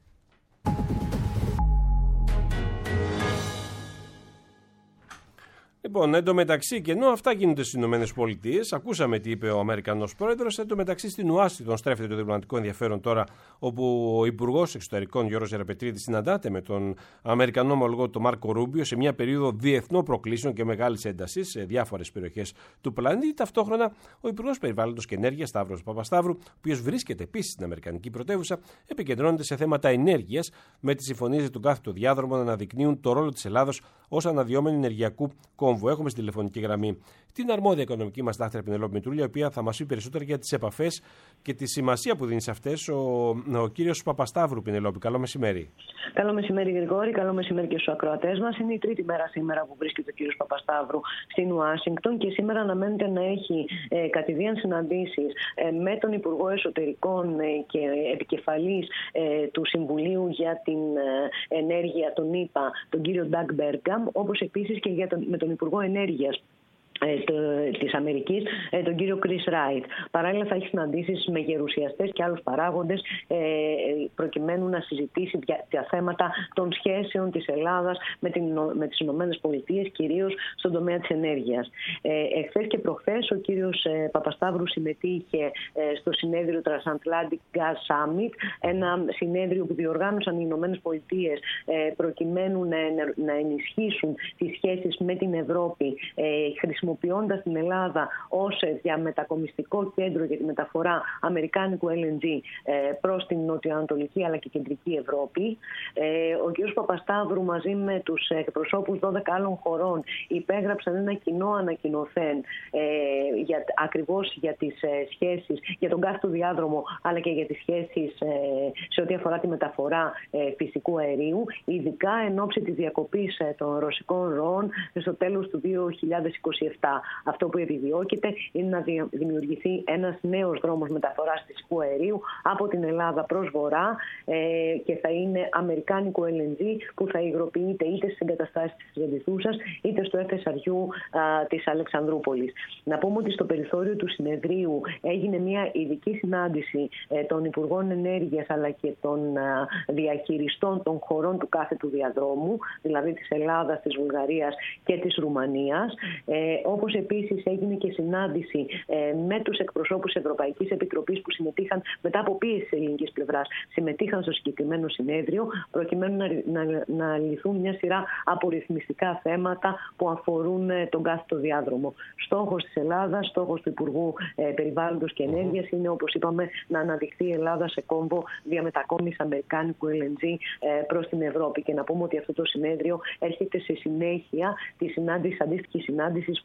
Λοιπόν, εν τω μεταξύ, και ενώ αυτά γίνονται στις Ηνωμένες Πολιτείες, ακούσαμε τι είπε ο Αμερικανός πρόεδρος. Εν τω μεταξύ, στην Ουάσιγκτον στρέφεται το διπλωματικό ενδιαφέρον τώρα, όπου ο Υπουργός Εξωτερικών Γιώργος Γεραπετρίδης συναντάται με τον Αμερικανό ομολογό τον Μάρκο Ρούμπιο σε μια περίοδο διεθνών προκλήσεων και μεγάλης έντασης σε διάφορες περιοχές του πλανήτη. Ταυτόχρονα, ο Υπουργός Περιβάλλοντος και Ενέργειας Σταύρος Παπασταύρου, ο οποίος βρίσκεται επίσης στην Αμερικανική πρωτεύουσα, επικεντρώνεται σε θέματα ενέργειας, με τις συμφωνίες του κάθετου διάδρομου να αναδεικνύουν το ρόλο της Ελλάδος ως αναδυόμενη ενεργειακού κόμβου. Έχουμε στη τηλεφωνική γραμμή την αρμόδια οικονομική μας δάκτυρα Πινελόπη Μητρούλια, η οποία θα μας πει περισσότερα για τις επαφές και τη σημασία που δίνει σε αυτές ο, ο κύριος Παπασταύρου. Πινελόπη, καλό μεσημέρι. Καλό μεσημέρι, Γρηγόρη. Καλό μεσημέρι και στους ακροατές μας. Είναι η τρίτη μέρα σήμερα που βρίσκεται ο κύριος Παπασταύρου στην Ουάσιγκτον και σήμερα αναμένεται να έχει ε, κατηδίαν συναντήσεις ε, με τον Υπουργό Εσωτερικών ε, και επικεφαλής ε, του Συμβουλίου για την ε, Ενέργεια, τον ΙΠΑ, τον κύριο Ντάγκ Μπέργκαμ, όπως επίσης και για τον, με τον Υπουργό Ενέργειας της Αμερικής, τον κύριο Chris Wright. Παράλληλα θα έχει συναντήσεις με γερουσιαστές και άλλους παράγοντες προκειμένου να συζητήσει τα θέματα των σχέσεων της Ελλάδας με, την, με τις Ηνωμένες Πολιτείες, κυρίως στον τομέα της ενέργειας. Εχθές και προχθές ο κύριος Παπασταύρου συμμετείχε στο συνέδριο Transatlantic Gas Summit, ένα συνέδριο που διοργάνωσαν οι Ηνωμένες Πολιτείες προκειμένου να, να ενισχύσουν τις σχέσεις με την Ευρώπη, χρησιμοποιώντας την Ελλάδα ως διαμετακομιστικό κέντρο για τη μεταφορά αμερικάνικου ελ εν τζι προς την νοτιοανατολική αλλά και κεντρική Ευρώπη. Ο κ. Παπασταύρου μαζί με τους εκπροσώπους δώδεκα άλλων χωρών υπέγραψαν ένα κοινό ανακοινωθέν για, ακριβώς για τις σχέσεις, για τον κάθετο διάδρομο αλλά και για τις σχέσεις σε ό,τι αφορά τη μεταφορά φυσικού αερίου, ειδικά εν ώψη της διακοπής των ρωσικών ροών στο τέλος του δύο χιλιάδες είκοσι επτά. Αυτό που επιδιώκεται είναι να δημιουργηθεί ένας νέος δρόμος μεταφοράς φυσικού αερίου από την Ελλάδα προς βορρά ε, και θα είναι αμερικάνικο ελ εν τζι που θα υγροποιείται είτε στις εγκαταστάσεις της Βενδηθούσας είτε στο εφεσαριού της Αλεξανδρούπολης. Να πούμε ότι στο περιθώριο του συνεδρίου έγινε μια ειδική συνάντηση ε, των Υπουργών Ενέργειας αλλά και των α, διαχειριστών των χωρών του κάθετου διαδρόμου, δηλαδή της Ελλάδας, της Βουλγαρίας και της Ρουμανίας. Ε, όπως επίσης έγινε και συνάντηση ε, με τους εκπροσώπους Ευρωπαϊκής Επιτροπής που συμμετείχαν μετά από πίεση της ελληνικής πλευράς, συμμετείχαν στο συγκεκριμένο συνέδριο προκειμένου να, να, να λυθούν μια σειρά απορριθμιστικά θέματα που αφορούν ε, τον κάθετο διάδρομο. Στόχος της Ελλάδας, στόχος του Υπουργού ε, Περιβάλλοντος και Ενέργειας είναι, όπως είπαμε, να αναδειχθεί η Ελλάδα σε κόμβο διαμετακόμισης αμερικάνικου ελ εν τζι ε, προς την Ευρώπη. Και να πούμε ότι αυτό το συνέδριο έρχεται σε συνέχεια τη συνάντηση, αντίστοιχη συνάντηση που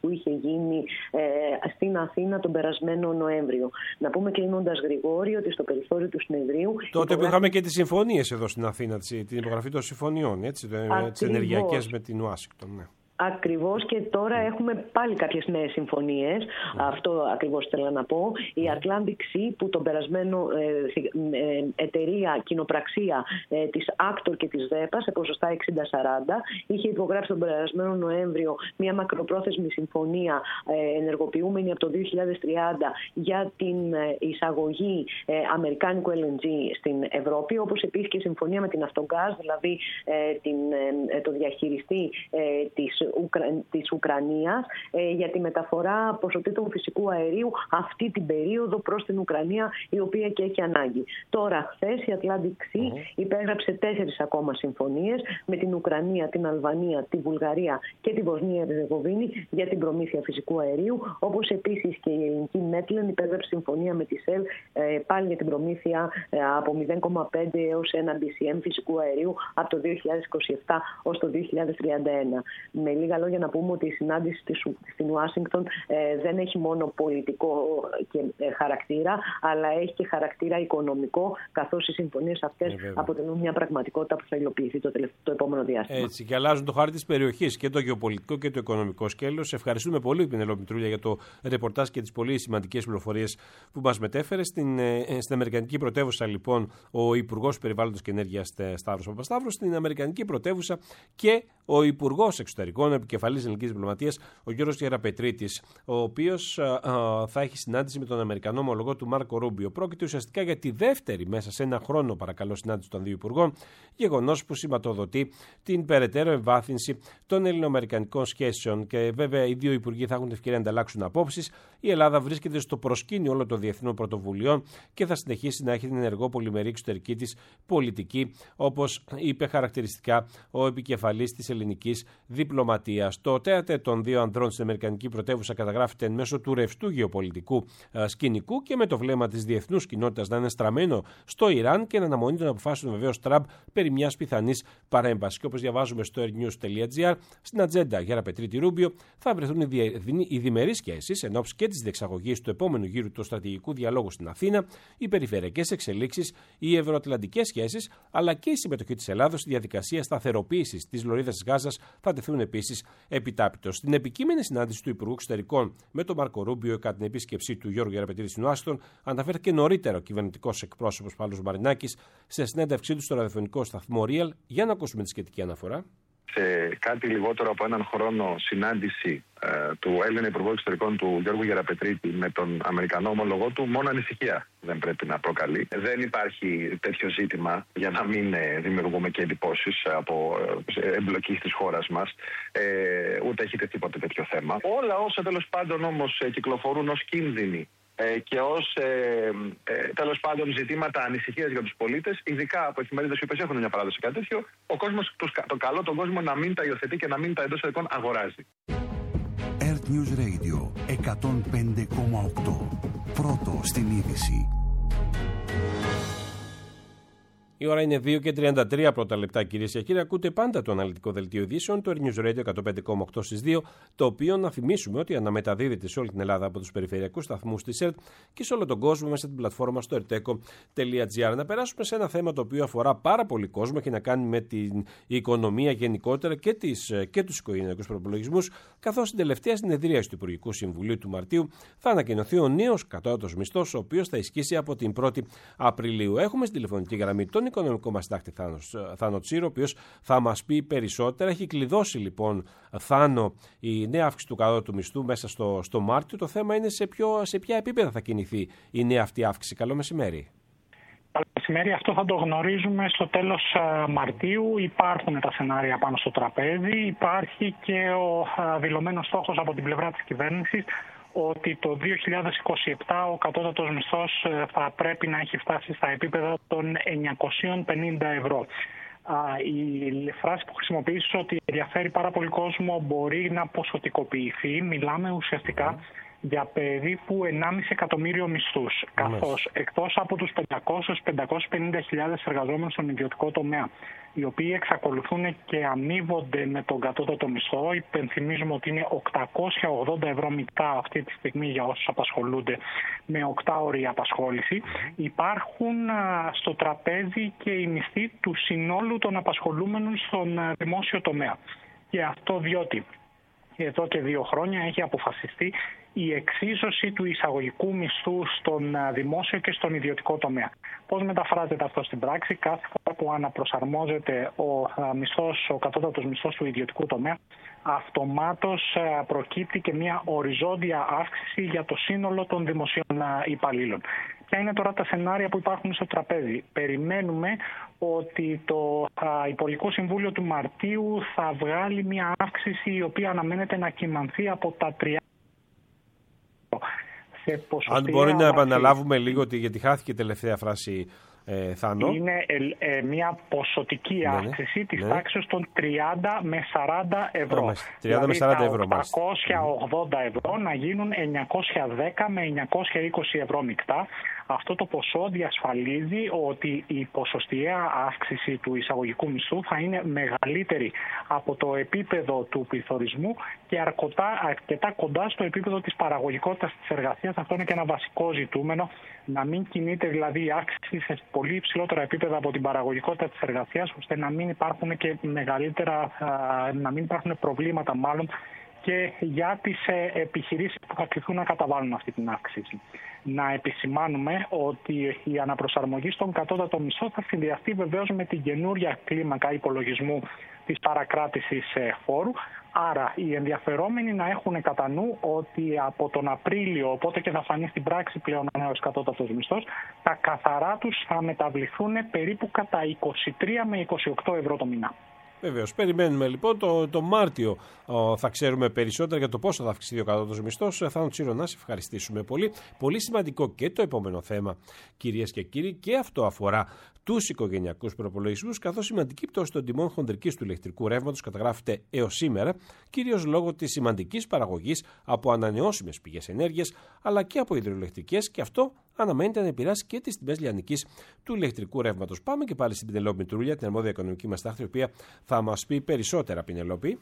που είχε γίνει ε, στην Αθήνα τον περασμένο Νοέμβριο. Να πούμε κλείνοντας, Γρηγόρη, ότι στο περιθώριο του συνεδρίου. Τότε υπογράφη... που είχαμε και τις συμφωνίες εδώ στην Αθήνα, την υπογραφή των συμφωνιών, έτσι, τις ενεργειακές με την Ουάσιγκτον. Ναι. Ακριβώς, και τώρα έχουμε πάλι κάποιες νέες συμφωνίες. Mm. Αυτό ακριβώς θέλω να πω. Η Atlantic Sea, που τον περασμένο ε, ε, εταιρεία, κοινοπραξία ε, της Άκτορ και της ΔΕΠΑ σε ποσοστά εξήντα σαράντα, είχε υπογράψει τον περασμένο Νοέμβριο μια μακροπρόθεσμη συμφωνία ε, ενεργοποιούμενη από το δύο χιλιάδες τριάντα για την ε, εισαγωγή ε, αμερικάνικου ελ εν τζι στην Ευρώπη, όπως επίσης και συμφωνία με την Αυτογκάζ, δηλαδή ε, την, ε, το διαχειριστή ε, της της Ουκρανίας ε, για τη μεταφορά ποσοτήτων φυσικού αερίου αυτή την περίοδο προς την Ουκρανία, η οποία και έχει ανάγκη. Τώρα, χθες η Atlantic Sea mm-hmm. υπέγραψε τέσσερις ακόμα συμφωνίες με την Ουκρανία, την Αλβανία, τη Βουλγαρία και τη Βοσνία Ερζεγοβίνη για την προμήθεια φυσικού αερίου, όπως επίσης και η ελληνική Μέτλεν υπέγραψε συμφωνία με τη ΣΕΛ ε, πάλι για την προμήθεια ε, από μηδέν κόμμα πέντε έως ένα μπι σι εμ φυσικού αερίου από το δύο χιλιάδες είκοσι επτά ως το δύο χιλιάδες τριάντα ένα. Με λίγα λόγια να πούμε ότι η συνάντηση στην Ουάσιγκτον ε, δεν έχει μόνο πολιτικό και, ε, χαρακτήρα, αλλά έχει και χαρακτήρα οικονομικό, καθώς οι συμφωνίες αυτές ε, αποτελούν μια πραγματικότητα που θα υλοποιηθεί το, τελευταίο, το επόμενο διάστημα. Έτσι, και αλλάζουν το χάρτη της περιοχής, και το γεωπολιτικό και το οικονομικό σκέλος. Ευχαριστούμε πολύ, Πινελόπη Μητρούλια, για το ρεπορτάζ και τις πολύ σημαντικές πληροφορίες που μας μετέφερε. Στην, ε, στην Αμερικανική πρωτεύουσα, λοιπόν, ο Υπουργός Περιβάλλοντος και Ενέργειας Σταύρος Παπασταύρος, στην Αμερικανική πρωτεύουσα και ο Υπουργός Εξωτερικών, επικεφαλής ελληνικής διπλωματίας, ο Γιώργος Γεραπετρίτης, ο οποίος α, α, θα έχει συνάντηση με τον Αμερικανό ομολογό του Μάρκο Ρούμπιο. Πρόκειται ουσιαστικά για τη δεύτερη μέσα σε ένα χρόνο, παρακαλώ, συνάντηση των δύο υπουργών, γεγονός που σηματοδοτεί την περαιτέρω εμβάθυνση των ελληνοαμερικανικών σχέσεων. Και βέβαια οι δύο υπουργοί θα έχουν την ευκαιρία να ανταλλάξουν απόψεις. Η Ελλάδα βρίσκεται στο προσκήνιο όλων των διεθνών πρωτοβουλειών και θα συνεχίσει να έχει την ενεργό πολυμερή εξωτερική της πολιτική, όπως είπε χαρακτηριστικά ο επικεφαλής της ελληνικής διπλωματίας. Το τέατε των δύο ανδρών στην Αμερικανική πρωτεύουσα καταγράφεται εν μέσω του ρευστού γεωπολιτικού α, σκηνικού και με το βλέμμα της διεθνούς κοινότητας να είναι στραμμένο στο Ιράν και να αναμονεί των αποφάσεων βεβαίως Τραμπ περί μιας πιθανής παρέμβασης. Και όπως διαβάζουμε στο airnews τελεία τζι άρ, στην ατζέντα Γεραπετρίτη Ρούμπιο θα βρεθούν οι, δι... οι διμερείς σχέσεις εν ώψη και της διεξαγωγής του επόμενου γύρου του στρατηγικού διαλόγου στην Αθήνα, οι περιφερειακές εξελίξεις, οι ευρωατλαντικές σχέσεις, αλλά και η συμμετοχή της Ελλάδος στη διαδικασία σταθεροποίησης της λωρίδας της Γάζας θα τεθούν επίσης επιτάπητος. Στην επικείμενη συνάντηση του Υπουργού Εξωτερικών με τον Μάρκο Ρούμπιο κατά την επίσκεψή του Γιώργου Γεραπετρίτη στην Ουάσιγκτον, αναφέρθηκε νωρίτερα ο κυβερνητικός εκπρόσωπος Παύλος Μαρινάκης σε συνέντευξή του στο ραδιοφωνικό σταθμό Real. Για να ακούσουμε τη σχετική αναφορά. Σε κάτι λιγότερο από έναν χρόνο συνάντηση ε, του Έλληνα Υπουργού Εξωτερικών του Γιώργου Γεραπετρίτη με τον Αμερικανό ομολογό του, μόνο ανησυχία δεν πρέπει να προκαλεί. Δεν υπάρχει τέτοιο ζήτημα, για να μην ε, δημιουργούμε και εντυπώσεις από ε, εμπλοκή της χώρας μας. Ε, ούτε έχει τίποτε τέτοιο θέμα. Όλα όσα τέλος πάντων όμως ε, κυκλοφορούν ως κίνδυνοι και ως ε, ε, τέλος πάντων ζητήματα ανησυχίας για τους πολίτες, ειδικά από εφημερίδες που έχουν μια παράδοση κάτι τέτοιο, ο κόσμος, τους, το καλό τον κόσμο να μην τα υιοθετεί και να μην τα εντός εικόν αγοράζει. Earth News Radio εκατόν πέντε κόμμα οκτώ. Πρώτο στην είδηση. Η ώρα είναι δύο και τριάντα τρία πρώτα λεπτά, κυρίες και κύριοι. Ακούτε πάντα το αναλυτικό δελτίο ειδήσεων, το Earth News Radio εκατόν πέντε κόμμα οκτώ στις δύο, το οποίο να θυμίσουμε ότι αναμεταδίδεται σε όλη την Ελλάδα από τους περιφερειακούς σταθμούς της ΕΡΤ και σε όλο τον κόσμο μέσα στην πλατφόρμα στο ερτέκο τελεία τζι άρ. Να περάσουμε σε ένα θέμα το οποίο αφορά πάρα πολύ κόσμο και να κάνει με την οικονομία γενικότερα και, τις, και τους οικογενειακούς προπολογισμούς, καθώς στην τελευταία συνεδρίαση του Υπουργικού Συμβουλίου του Μαρτίου θα ανακοινωθεί ο νέος κατώτατος μισθός, ο οποίος θα ισχύσει από την πρώτη Απριλίου. Έχουμε στην τηλεφωνική γραμμή τον οικονομικό μας συντάκτη Θάνο Τσίρο, ο οποίος θα μας πει περισσότερα. Έχει κλειδώσει λοιπόν, Θάνο, η νέα αύξηση του κατώτατου μισθού μέσα στο, στο Μάρτιο. Το θέμα είναι σε, ποιο, σε ποια επίπεδα θα κινηθεί η νέα αυτή αύξηση. Καλό μεσημέρι. Καλό μεσημέρι. Αυτό θα το γνωρίζουμε στο τέλος Μαρτίου. Υπάρχουν τα σενάρια πάνω στο τραπέζι. Υπάρχει και ο δηλωμένος στόχος από την πλευρά της κυβέρνησης ότι το δύο χιλιάδες είκοσι επτά ο κατώτατος μισθός θα πρέπει να έχει φτάσει στα επίπεδα των εννιακόσια πενήντα ευρώ. Η φράση που χρησιμοποιήσεις ότι ενδιαφέρει πάρα πολύ κόσμο μπορεί να ποσοτικοποιηθεί. Μιλάμε ουσιαστικά για περίπου ενάμιση εκατομμύριο μισθούς, καθώς εκτός από τους πεντακόσιες με πεντακόσιες πενήντα χιλιάδες εργαζόμενους στον ιδιωτικό τομέα, οι οποίοι εξακολουθούν και αμείβονται με τον κατώτατο μισθό, υπενθυμίζουμε ότι είναι οκτακόσια ογδόντα ευρώ μεικτά αυτή τη στιγμή για όσους απασχολούνται με οκτάωρη απασχόληση, υπάρχουν α, στο τραπέζι και οι μισθοί του συνόλου των απασχολούμενων στον α, δημόσιο τομέα. Και αυτό διότι εδώ και δύο χρόνια έχει αποφασιστεί η εξίσωση του εισαγωγικού μισθού στον δημόσιο και στον ιδιωτικό τομέα. Πώς μεταφράζεται αυτό στην πράξη? Κάθε φορά που αναπροσαρμόζεται ο μισθός, ο κατώτατος μισθός του ιδιωτικού τομέα, αυτομάτως προκύπτει και μια οριζόντια αύξηση για το σύνολο των δημοσίων υπαλλήλων. Ποια είναι τώρα τα σενάρια που υπάρχουν στο τραπέζι? Περιμένουμε ότι το Υπουργικό Συμβούλιο του Μαρτίου θα βγάλει μια αύξηση η οποία αναμένεται να κυμανθεί από τα τριάντα. Αν μπορεί να επαναλάβουμε λίγο, γιατί χάθηκε η τελευταία φράση, ε, Θάνο. Είναι ε, ε, μια ποσοτική ναι, αύξηση της ναι. τάξης των τριάντα με σαράντα ευρώ. Ναι, τριάντα με σαράντα ευρώ. οκτακόσια ογδόντα ευρώ να γίνουν εννιακόσια δέκα με εννιακόσια είκοσι ευρώ μεικτά. Αυτό το ποσό διασφαλίζει ότι η ποσοστιαία αύξηση του εισαγωγικού μισθού θα είναι μεγαλύτερη από το επίπεδο του πληθωρισμού και αρκετά, αρκετά κοντά στο επίπεδο της παραγωγικότητας της εργασίας. Αυτό είναι και ένα βασικό ζητούμενο, να μην κινείται δηλαδή η αύξηση σε πολύ υψηλότερα επίπεδα από την παραγωγικότητα της εργασίας, ώστε να μην υπάρχουν και μεγαλύτερα, να μην υπάρχουν προβλήματα μάλλον και για τις επιχειρήσεις που θα κληθούν να καταβάλουν αυτή την αύξηση. Να επισημάνουμε ότι η αναπροσαρμογή στον κατώτατο μισθό θα συνδυαστεί βεβαίως με την καινούρια κλίμακα υπολογισμού της παρακράτησης φόρου. Άρα οι ενδιαφερόμενοι να έχουν κατά νου ότι από τον Απρίλιο, οπότε και θα φανεί στην πράξη πλέον ο νέος κατώτατος μισθός, τα καθαρά τους θα μεταβληθούν περίπου κατά είκοσι τρία με είκοσι οκτώ ευρώ το μήνα. Βεβαίως. Περιμένουμε λοιπόν το, το Μάρτιο ο, θα ξέρουμε περισσότερα για το πόσο θα αυξηθεί ο κατώτατος μισθός. Θάνο Τσίρο, να σε ευχαριστήσουμε πολύ. Πολύ σημαντικό και το επόμενο θέμα, κυρίες και κύριοι, και αυτό αφορά τους οικογενειακούς προπολογισμούς, καθώς σημαντική πτώση των τιμών χονδρικής του ηλεκτρικού ρεύματος καταγράφεται έως σήμερα, κυρίως λόγω της σημαντικής παραγωγής από ανανεώσιμες πηγές ενέργειας, αλλά και από υδροηλεκτρικές, και αυτό αναμένεται να επηρεάσει και τις τιμές λιανικής του ηλεκτρικού ρεύματος. Πάμε και πάλι στην Πινελόπη Μητρούλια, την αρμόδια οικονομική μας τάχτη, η οποία θα μας πει περισσότερα. Πινελόπη.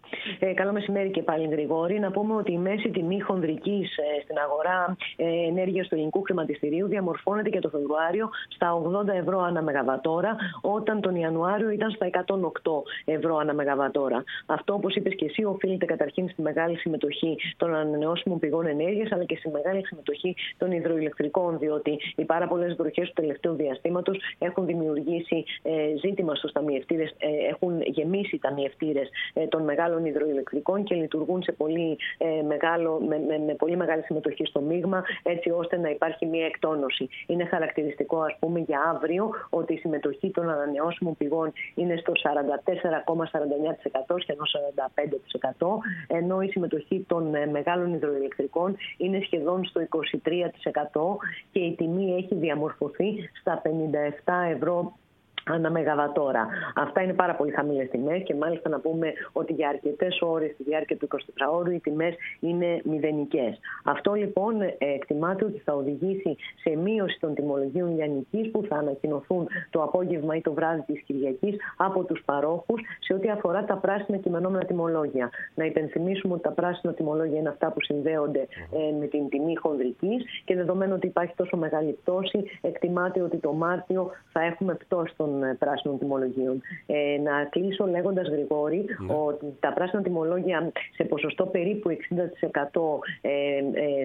Ε, καλό μεσημέρι και πάλι, Γρηγόρη. Να πούμε ότι η μέση τιμή χονδρικής ε, στην αγορά ε, ενέργειας του ελληνικού χρηματιστηρίου διαμορφώνεται και το Φεβρουάριο στα ογδόντα ευρώ ανά μεγαβατόρα, όταν τον Ιανουάριο ήταν στα εκατόν οκτώ ευρώ ανά μεγαβατόρα. Αυτό, όπως είπες και εσύ, οφείλεται καταρχήν στη μεγάλη συμμετοχή των ανανεώσιμων πηγών ενέργειας, αλλά και στη μεγάλη συμμετοχή των υδροηλεκτρικών, διότι οι πάρα πολλές βροχές του τελευταίου διαστήματος έχουν δημιουργήσει ε, ζήτημα στους ταμιευτήρες, ε, έχουν γεμίσει ταμιευτήρες ε, των μεγάλων υδροηλεκτρικών και λειτουργούν σε πολύ, ε, μεγάλο, με, με, με πολύ μεγάλη συμμετοχή στο μείγμα, έτσι ώστε να υπάρχει μια εκτόνωση. Είναι χαρακτηριστικό, ας πούμε, για αύριο ότι η συμμετοχή των ανανεώσιμων πηγών είναι στο σαράντα τέσσερα κόμμα σαράντα εννέα τοις εκατό, σχεδόν σαράντα πέντε τοις εκατό, ενώ η συμμετοχή των ε, μεγάλων υδροηλεκτρικών είναι σχεδόν στο είκοσι τρία τοις εκατό και η τιμή έχει διαμορφωθεί στα πενήντα επτά ευρώ ανά μεγαβατόρα. Αυτά είναι πάρα πολύ χαμηλές τιμές και μάλιστα να πούμε ότι για αρκετές ώρες στη διάρκεια του εικοσιτετράωρου οι τιμές είναι μηδενικές. Αυτό λοιπόν εκτιμάται ότι θα οδηγήσει σε μείωση των τιμολογίων λιανικής που θα ανακοινωθούν το απόγευμα ή το βράδυ της Κυριακής από τους παρόχους σε ό,τι αφορά τα πράσινα κειμενόμενα τιμολόγια. Να υπενθυμίσουμε ότι τα πράσινα τιμολόγια είναι αυτά που συνδέονται ε, με την τιμή χονδρικής και δεδομένου ότι υπάρχει τόσο μεγάλη πτώση, εκτιμάται ότι το Μάρτιο θα έχουμε πτώση των πράσινων τιμολογίων. Ε, να κλείσω λέγοντας, Γρηγόρη, ναι. ότι τα πράσινα τιμολόγια σε ποσοστό περίπου εξήντα τοις εκατό ε, ε,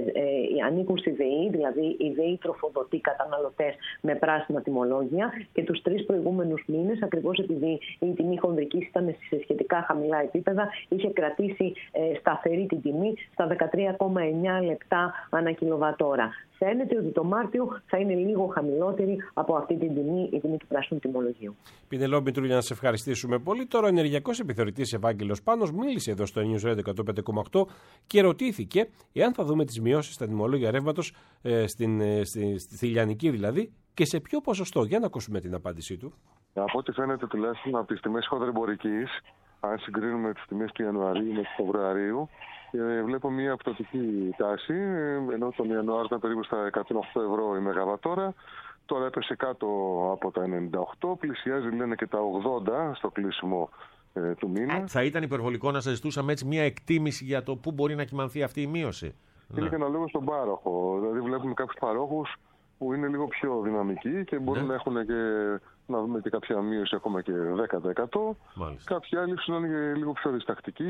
ε, ανήκουν στη ΔΕΗ, δηλαδή η ΔΕΗ τροφοδοτεί καταναλωτές με πράσινα τιμολόγια και τους τρεις προηγούμενους μήνες, ακριβώς επειδή η τιμή χονδρικής ήταν σε σχετικά χαμηλά επίπεδα, είχε κρατήσει ε, σταθερή την τιμή στα δεκατρία κόμμα εννέα λεπτά ανά κιλοβατόρα. Φαίνεται ότι το Μάρτιο θα είναι λίγο χαμηλότερη από αυτή την τιμή, η τιμή του πράσινου τιμολογίου. Πινελόπη Μητρούλια, να σε ευχαριστήσουμε πολύ. Τώρα ο ενεργειακός επιθεωρητής Ευάγγελος Πάνος μίλησε εδώ στο News Radio εκατόν πέντε κόμμα οκτώ και ρωτήθηκε εάν θα δούμε τις μειώσεις στα τιμολόγια ρεύματος, ε, στην, ε, στη, στη λιανική δηλαδή, και σε ποιο ποσοστό. Για να ακούσουμε την απάντησή του. Από ό,τι φαίνεται τουλάχιστον από τις τιμές χονδρεμπορικής, αν συγκρίνουμε τις τιμές του Ιανουαρίου με του Φεβρουαρίου. Ε, βλέπω μια πτωτική τάση, ενώ τον Ιανουάριο ήταν περίπου στα εκατόν οκτώ ευρώ η μεγαβατόρα. Τώρα έπεσε κάτω από τα ενενήντα οκτώ, πλησιάζει λένε και τα ογδόντα στο κλείσιμο ε, του μήνα. Θα ήταν υπερβολικό να σας ζητούσαμε έτσι μια εκτίμηση για το πού μπορεί να κυμανθεί αυτή η μείωση? Είναι ναι. και αναλόγως στον πάροχο. Δηλαδή βλέπουμε κάποιους παρόχους που είναι λίγο πιο δυναμικοί και μπορούν ναι. να έχουν και, να δούμε και κάποια μείωση ακόμα και δέκα τοις εκατό. Μάλιστα. Κάποιοι άλλοι είναι και λίγο πιο διστακτικοί.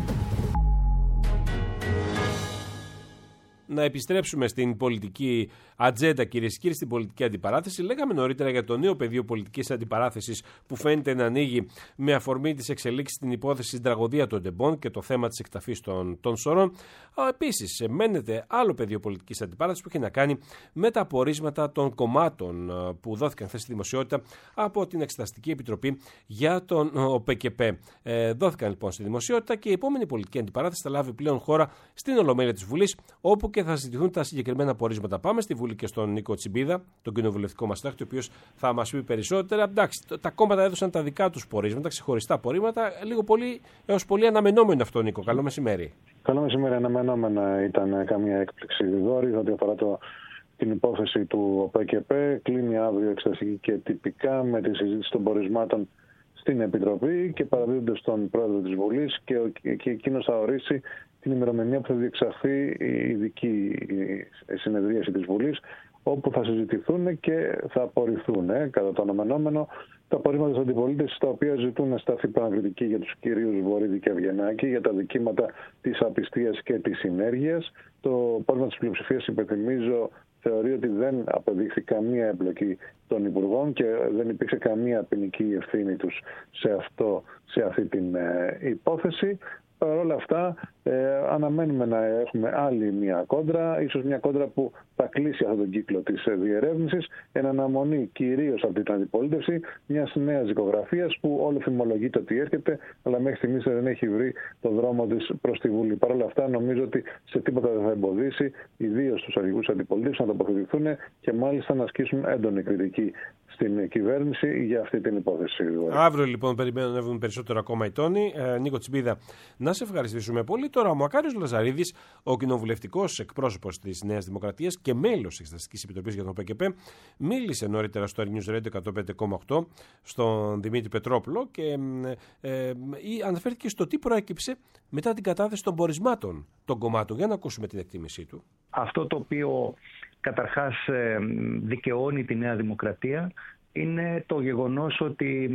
Να επιστρέψουμε στην πολιτική ατζέντα, κυρίες και κύριοι, στην πολιτική αντιπαράθεση. Λέγαμε νωρίτερα για το νέο πεδίο πολιτικής αντιπαράθεσης που φαίνεται να ανοίγει με αφορμή τις εξελίξεις στην υπόθεση στην τραγωδία των Ντεμπών και το θέμα της εκταφής των, των Σωρών. Επίσης, μένεται άλλο πεδίο πολιτικής αντιπαράθεσης που έχει να κάνει με τα απορίσματα των κομμάτων που δόθηκαν χθες στη δημοσιότητα από την Εξεταστική Επιτροπή για τον ΟΠΚΠ. Ε, δόθηκαν λοιπόν στη δημοσιότητα και η επόμενη πολιτική αντιπαράθεση θα λάβει πλέον χώρα στην Ολομέλεια της Βουλής, όπου και θα συζητηθούν τα συγκεκριμένα πορίσματα. Πάμε στη Βουλή και στον Νίκο Τσιμπίδα, τον κοινοβουλευτικό μας τάχτη, ο οποίος θα μας πει περισσότερα. Εντάξει, τα κόμματα έδωσαν τα δικά τους πορίσματα, ξεχωριστά πορίσματα. Λίγο πολύ έως πολύ αναμενόμενο αυτό, Νίκο. Καλό μεσημέρι. Καλό μεσημέρι. Αναμενόμενα ήταν καμία έκπληξη Γρηγόρη, ότι αφορά το, την υπόθεση του ΟΠΚΠ. Κλείνει αύριο εξεταστική και τυπικά με τη συζήτηση των πορισμάτων στην Επιτροπή και παραδίδοντας τον πρόεδρο της Βουλής και, και εκείνος θα ορίσει την ημερομηνία που θα διεξαχθεί η ειδική συνεδρίαση της Βουλής, όπου θα συζητηθούν και θα απορριφθούν ε, κατά το αναμενόμενο τα απορρίμματα της αντιπολίτευσης, τα οποία ζητούν να σταθεί πανακριτική για τους κυρίους Βορίδη και Αυγενάκη για τα δικήματα της απιστίας και της συνέργειας. Το πόρισμα της πλειοψηφίας, υπενθυμίζω, θεωρεί ότι δεν αποδείχθη καμία εμπλοκή των Υπουργών και δεν υπήρξε καμία ποινική ευθύνη τους σε, αυτό, σε αυτή την ε, υπόθεση. Παρ' όλα αυτά, ε, αναμένουμε να έχουμε άλλη μια κόντρα, ίσως μια κόντρα που θα κλείσει αυτόν τον κύκλο της ε, διερεύνησης, εν αναμονή κυρίως από την αντιπολίτευση μιας νέας δικογραφίας που όλο φημολογείται ότι έρχεται, αλλά μέχρι στιγμής δεν έχει βρει τον δρόμο της προς τη Βουλή. Παρ' όλα αυτά, νομίζω ότι σε τίποτα δεν θα εμποδίσει, ιδίως τους αρχηγούς αντιπολίτευσης, να τοποθετηθούν και μάλιστα να ασκήσουν έντονη κριτική στην κυβέρνηση για αυτή την υπόθεση. Αύριο λοιπόν περιμένουμε να βρούμε περισσότερο ακόμα οι τόνοι. Ε, Νίκο Τσιμπίδα, να σε ευχαριστήσουμε πολύ. Τώρα ο Μακάριος Λαζαρίδης, ο κοινοβουλευτικός εκπρόσωπος της Νέας Δημοκρατίας και μέλος της Εξεταστικής Επιτροπής για τον ΟΠΚΠ, μίλησε νωρίτερα στο News Radio εκατόν πέντε κόμμα οκτώ στον Δημήτρη Πετρόπουλο και ε, ε, αναφέρθηκε στο τι προέκυψε μετά την κατάθεση των πορισμάτων των κομμάτων. Για να ακούσουμε την εκτίμησή του. Αυτό το οποίο καταρχάς δικαιώνει τη Νέα Δημοκρατία είναι το γεγονός ότι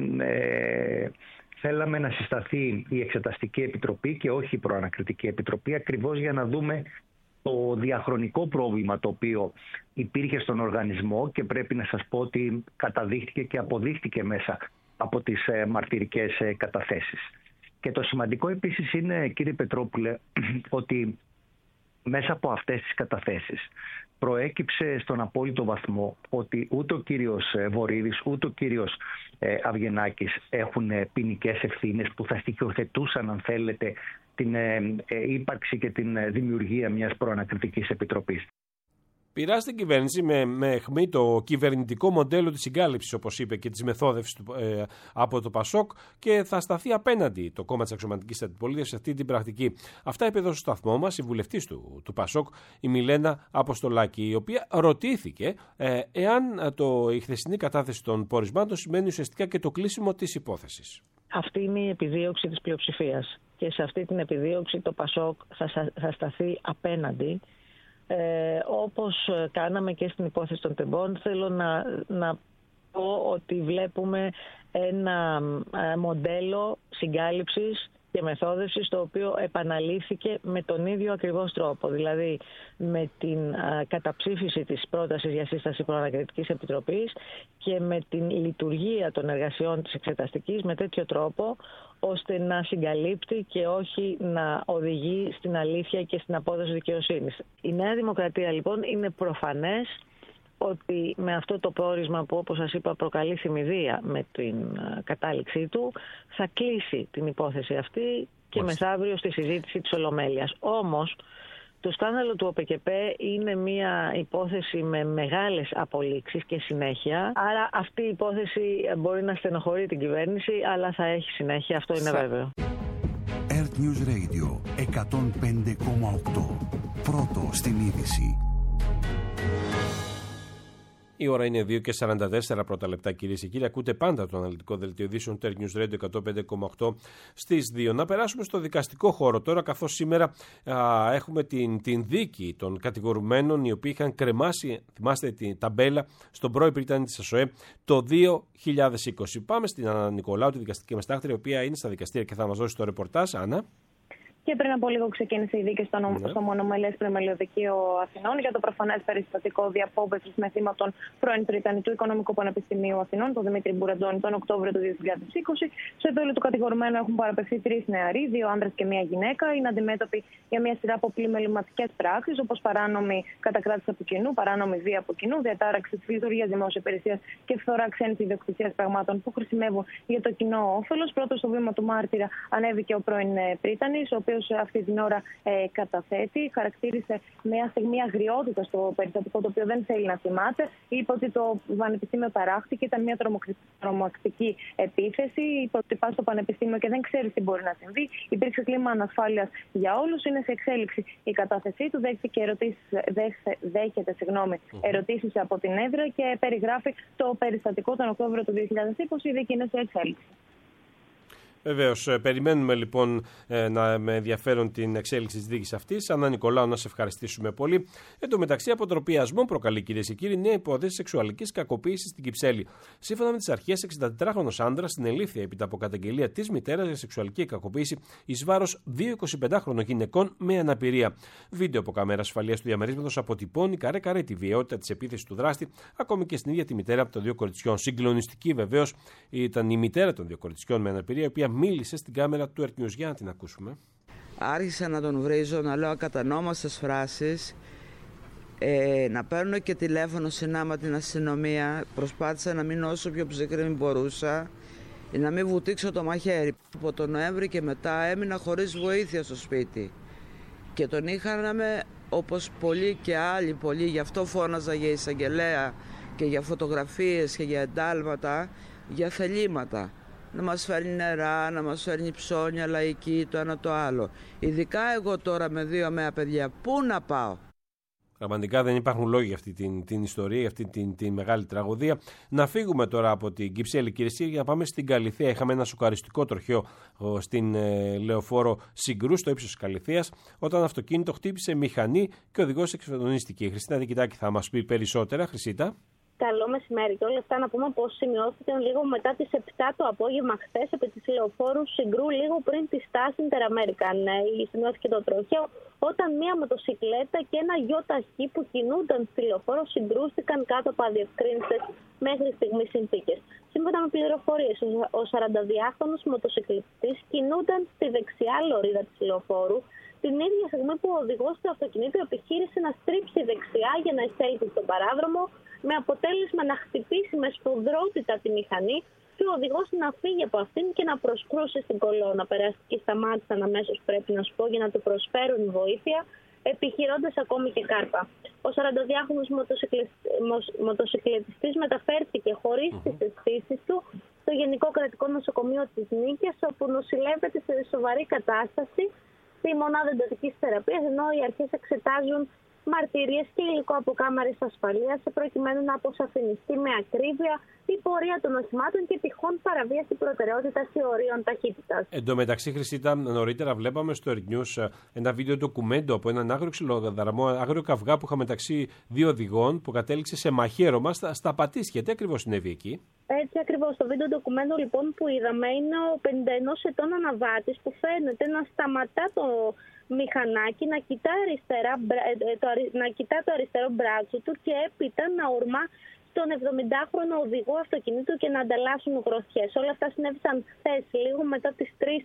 ε, θέλαμε να συσταθεί η Εξεταστική Επιτροπή και όχι η Προανακριτική Επιτροπή, ακριβώς για να δούμε το διαχρονικό πρόβλημα το οποίο υπήρχε στον οργανισμό και πρέπει να σας πω ότι καταδείχθηκε και αποδείχθηκε μέσα από τις ε, μαρτυρικές ε, καταθέσεις. Και το σημαντικό επίσης είναι, κύριε Πετρόπουλε, ότι μέσα από αυτές τις καταθέσεις προέκυψε στον απόλυτο βαθμό ότι ούτε ο κύριος Βορίδης ούτε ο κύριος Αυγενάκης έχουν ποινικές αιθύνες που θα στοιχειοθετούσαν, αν θέλετε, την ύπαρξη και την δημιουργία μιας προανακριτικής επιτροπής. Πειράζει την κυβέρνηση με, με αιχμή το κυβερνητικό μοντέλο της συγκάλυψης, όπως είπε, και της μεθόδευσης του, ε, από το ΠΑΣΟΚ και θα σταθεί απέναντι το κόμμα της αξιωματικής αντιπολίτευσης σε αυτή την πρακτική. Αυτά είπε εδώ στο σταθμό μας η βουλευτής του, του ΠΑΣΟΚ, η Μιλένα Αποστολάκη, η οποία ρωτήθηκε ε, εάν το, η χθεσινή κατάθεση των πορισμάτων σημαίνει ουσιαστικά και το κλείσιμο της υπόθεσης. Αυτή είναι η επιδίωξη της πλειοψηφίας και σε αυτή την επιδίωξη το ΠΑΣΟΚ θα, θα σταθεί απέναντι. Ε, όπως κάναμε και στην υπόθεση των Τεμπών, θέλω να, να πω ότι βλέπουμε ένα ε, μοντέλο συγκάλυψης και μεθόδευσης το οποίο επαναλήφθηκε με τον ίδιο ακριβώς τρόπο, δηλαδή με την α, καταψήφιση της πρότασης για σύσταση προανακριτικής επιτροπής και με την λειτουργία των εργασιών της εξεταστικής με τέτοιο τρόπο ώστε να συγκαλύπτει και όχι να οδηγεί στην αλήθεια και στην απόδοση δικαιοσύνης. Η Νέα Δημοκρατία λοιπόν είναι προφανές ότι με αυτό το πόρισμα που, όπως σας είπα, προκαλεί θυμηδία με την κατάληξή του, θα κλείσει την υπόθεση αυτή και μεθαύριο στη συζήτηση της Ολομέλειας. Όμως Το σκάνδαλο του ΟΠΕΚΕΠΕ είναι μια υπόθεση με μεγάλες απολύξεις και συνέχεια. Άρα αυτή η υπόθεση μπορεί να στενοχωρεί την κυβέρνηση, αλλά θα έχει συνέχεια, αυτό είναι βέβαιο. Earth News Radio εκατόν πέντε κόμμα οκτώ. Πρώτο στην είδηση. Η ώρα είναι δύο και σαράντα τέσσερα πρώτα λεπτά, κυρίες και κύριοι. Ακούτε πάντα το αναλυτικό δελτίο ειδήσεων του Earth News Radio εκατόν πέντε κόμμα οκτώ στις δύο. Να περάσουμε στο δικαστικό χώρο τώρα, καθώς σήμερα α, έχουμε την, την δίκη των κατηγορουμένων οι οποίοι είχαν κρεμάσει, θυμάστε, την ταμπέλα στον πρώην πρίτανη της ΑΣΟΕ το δύο χιλιάδες είκοσι. Πάμε στην Άννα Νικολάου, τη δικαστική μας τάκτρια, η οποία είναι στα δικαστήρια και θα μας δώσει το ρεπορτάζ. Άννα. Και πριν από λίγο ξεκίνησε η δίκη στο, ναι. στο μονομελές πλημελιωδικείο Αθηνών για το προφανές περιστατικό διαπόβεσης με θύμα τον πρώην πρίτανη του Οικονομικού Πανεπιστημίου Αθηνών, τον Δημήτρη Μπουραντζόνη, τον Οκτώβριο του δύο χιλιάδες είκοσι. Στο επίπεδο του κατηγορουμένου έχουν παραπευθεί τρεις νεαροί, δύο άνδρες και μία γυναίκα. Είναι αντιμέτωποι για μια σειρά από πλημεληματικές πράξεις, όπως παράνομη κατακράτηση από κοινού, παράνομη βία από κοινού, διατάραξη της λειτουργίας δημόσιας υπηρεσίας και φθορά ξένης ιδιοκτησίας πραγμάτων που χρησιμεύουν για το κοινό όφελος. Πρώτο στο βήμα του μάρτυρα ανέβηκε ο πρώην πρίτανης, ο οποίος αυτή την ώρα ε, καταθέτει. Χαρακτήρισε μια στιγμή αγριότητα στο περιστατικό, το οποίο δεν θέλει να θυμάται. Είπε ότι το Πανεπιστήμιο ταράχτηκε, ήταν μια τρομακτική επίθεση. Είπε ότι πα στο Πανεπιστήμιο και δεν ξέρει τι μπορεί να συμβεί. Υπήρξε κλίμα ανασφάλειας για όλους. Είναι σε εξέλιξη η κατάθεσή του. Δέχεται, ερωτήσεις, δέχεται συγγνώμη, ερωτήσεις από την έδρα και περιγράφει το περιστατικό τον Οκτώβριο του δύο χιλιάδες είκοσι. Η δίκη είναι σε εξέλιξη. Βεβαίως, περιμένουμε λοιπόν να, με ενδιαφέρον την εξέλιξη της δίκης αυτής. Άννα Νικολάου, να σε ευχαριστήσουμε πολύ. Εν τω μεταξύ, αποτροπιασμό προκαλεί, κυρίες και κύριοι, νέα υπόθεση σεξουαλικής κακοποίησης στην Κυψέλη. Σύμφωνα με τις αρχές, εξηντατετράχρονος άντρας συνελήφθη έπειτα από καταγγελία της μητέρας για σεξουαλική κακοποίηση εις βάρος δύο εικοσιπεντάχρονων γυναικών με αναπηρία. Βίντεο από κάμερα ασφαλείας του διαμερίσματος αποτυπώνει καρέ-καρέ τη βιαιότητα της επίθεσης του δράστη, ακόμη και στην ίδια τη μητέρα από των δύο κοριτσιών. Συγκλονιστική βεβαίως ήταν η μητέρα των δύο κοριτσιών με αναπηρία, η οποία μίλησε στην κάμερα του Earth News. Για να την ακούσουμε. Άρχισα να τον βρίζω, να λέω ακατανόμαστες φράσεις, ε, να παίρνω και τηλέφωνο συνάμα την αστυνομία. Προσπάθησα να μείνω όσο πιο ψυχρή μπορούσα, να μην βουτήξω το μαχαίρι. Από τον Νοέμβρη και μετά έμεινα χωρίς βοήθεια στο σπίτι και τον είχαμε όπως πολλοί και άλλοι πολλοί. Γι' αυτό φώναζα για εισαγγελέα και για φωτογραφίες και για εντάλματα, για θελήματα. Να μας φέρνει νερά, να μας φέρνει ψώνια, λαϊκή, το ένα το άλλο. Ειδικά εγώ τώρα με δύο μέα παιδιά, πού να πάω? Πραγματικά δεν υπάρχουν λόγοι για αυτή την, την ιστορία, για αυτή την, την μεγάλη τραγωδία. Να φύγουμε τώρα από την Κυψέλη, κυρίες και κύριοι, για να πάμε στην Καλιθία. Είχαμε ένα σοκαριστικό τροχαίο στην ε, λεωφόρο Συγκρού, στο ύψος της Καλιθίας, όταν αυτοκίνητο χτύπησε μηχανή και ο οδηγός εξαφανίστηκε. Η Χριστίνα Δικητάκη θα μας πει περισσότερα. Χρυσίτα. Καλό μεσημέρι και όλα αυτά να πούμε πως σημειώθηκαν λίγο μετά τις επτά το απόγευμα χθες επί της λεωφόρου Συγκρού, λίγο πριν τη στάση Inter-American. Σημειώθηκε το τροχαίο όταν μία μοτοσυκλέτα και ένα γιοταχή που κινούνταν στη λεωφόρο συγκρούστηκαν κάτω από αδιευκρίνητες μέχρι στιγμής συνθήκες. Σύμφωνα με πληροφορίες, ο σαρανταδυάχρονος μοτοσυκλετιστής κινούνταν στη δεξιά λωρίδα της λεωφόρου την ίδια στιγμή που ο οδηγός του αυτοκινήτου επιχείρησε να στρίψει δεξιά για να εισέλθει στον παράδρομο, με αποτέλεσμα να χτυπήσει με σφοδρότητα τη μηχανή και ο οδηγός να φύγει από αυτήν και να προσκρούσει στην κολόνα. Περαστικοί σταμάτησαν αμέσως, πρέπει να σου πω, για να του προσφέρουν βοήθεια, επιχειρώντας ακόμη και κάρπα. Ο σαρανταδυάχρονος μοτοσυκλετιστής μεταφέρθηκε χωρίς mm-hmm. τις αισθήσεις του στο Γενικό Κρατικό Νοσοκομείο της Νίκαιας, όπου νοσηλεύεται σε σοβαρή κατάσταση στη μονάδα εντατικής θεραπείας, ενώ οι αρχές εξετάζουν μαρτυρίες και υλικό από κάμερες ασφαλείας προκειμένου να αποσαφινιστεί με ακρίβεια η πορεία των οχημάτων και τυχόν παραβίαση προτεραιότητας και ορίων ταχύτητας. Εν τω μεταξύ, Χρυσίτα, νωρίτερα βλέπαμε στο Earth News ένα βίντεο ντοκουμέντο από έναν άγριο ξυλοδαρμό, άγριο καυγά που είχα μεταξύ δύο οδηγών που κατέληξε σε μαχαίρωμα στα, στα Πατήσια. Τι ακριβώς συνέβη εκεί? Έτσι ακριβώς. Το βίντεο ντοκουμέντο λοιπόν που είδαμε είναι ο πενήντα ενός ετών αναβάτης που φαίνεται να σταματά το μηχανάκι, να κοιτά, αριστερά, το, να κοιτά το αριστερό μπράτσο του και έπειτα να ορμά τον εβδομηντάχρονο οδηγό αυτοκινήτου και να ανταλλάσσουν γροθιές. Όλα αυτά συνέβησαν χθες, λίγο μετά τις τρεις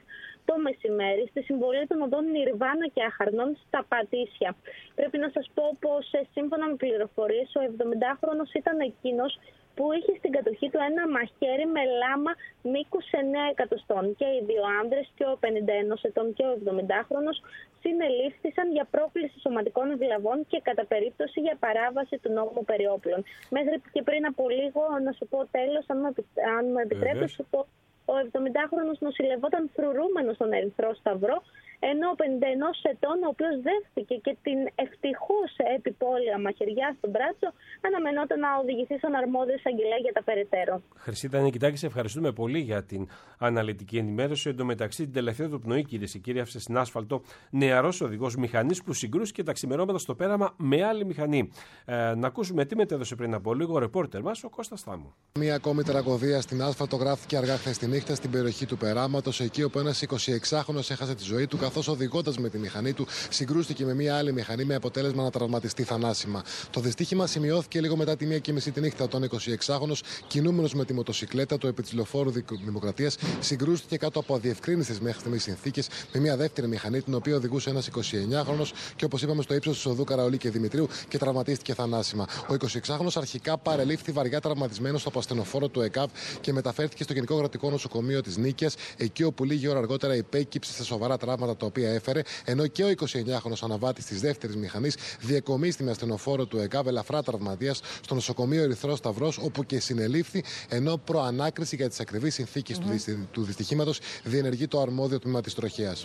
το μεσημέρι στη συμβολή των οδών Νιρβάνα και Αχαρνών στα Πατήσια. Πρέπει να σας πω πως σύμφωνα με πληροφορίες ο εβδομηντάχρονος ήταν εκείνος που είχε στην κατοχή του ένα μαχαίρι με λάμα μήκους εννέα εκατοστών. Και οι δύο άνδρες, και ο πενήντα ενός ετών και ο εβδομηντάχρονος, συνελήφθησαν για πρόκληση σωματικών βλαβών και κατά περίπτωση για παράβαση του νόμου περί όπλων. Μέχρι και πριν από λίγο, να σου πω τέλος, αν μου επιτρέπεις, ο εβδομηντάχρονος νοσηλευόταν φρουρούμενος στον Ερυθρό Σταυρό, ενώ ο πενήντα ενός ετών, ο οποίος δέχτηκε και την ευτυχώς επιπόλαια μαχαιριά στον μπράτσο, αναμενόταν να οδηγηθεί στον αρμόδιο εισαγγελέα για τα περαιτέρω. Χρυσίτα Νικητάκη, σε ευχαριστούμε πολύ για την αναλυτική ενημέρωση. Εν τω μεταξύ, την τελευταία του πνοή, κυρίες και κύριοι, άφησε στην άσφαλτο νεαρός οδηγός μηχανής που συγκρούστηκε τα ξημερώματα στο πέραμα με άλλη μηχανή. Ε, να ακούσουμε τι μετέδωσε πριν από λίγο ο ρεπόρτερ μας, ο Κώστας Θάμου. Μία ακόμη τραγωδία στην άσφαλτο γράφτηκε αργά χθες τη νύχτα στην περιοχή του Περάματος, εκεί όπου ένας εικοσιεξάχρονος έχασε τη ζωή του, καθώς οδηγώντας με τη μηχανή του συγκρούστηκε με μία άλλη μηχανή με αποτέλεσμα να τραυματιστεί θανάσιμα. Το δυστύχημα σημειώθηκε λίγο μετά τη μία και μισή τη νύχτα, όταν ο εικοσιεξάχρονος, κινούμενος με τη μοτοσυκλέτα του επί της λεωφόρου Δημοκρατίας, συγκρούστηκε κάτω από αδιευκρίνηστες μέχρι στιγμής συνθήκες με μία δεύτερη μηχανή, την οποία οδηγούσε ένας εικοσιεννιάχρονος και, όπως είπαμε, στο ύψος της οδού Καραολί και Δημητρίου, και τραυματίστηκε θανάσιμα. Ο εικοσιεξάχρονος αρχικά παρελήφθη βαριά τραυματισμένος από ασθενοφόρο του ΕΚΑΒ και μεταφέρθηκε στο Γενικό Κρατικό Νοσοκομείο της Νίκαιας, εκεί όπου λίγη ώρα αργότερα υπέκυψε σε σοβαρά τραύματα τα οποία έφερε, ενώ και ο εικοσιεννιάχρονος αναβάτης της δεύτερης μηχανής διεκομίστη με ασθενοφόρο του ΕΚΑΒ ελαφρά τραυματίας στο νοσοκομείο Ερυθρός Σταυρός, όπου και συνελήφθη, ενώ προανάκριση για τις ακριβείς συνθήκες mm-hmm. του δυστυχήματος διενεργεί το αρμόδιο τμήμα της τροχέας.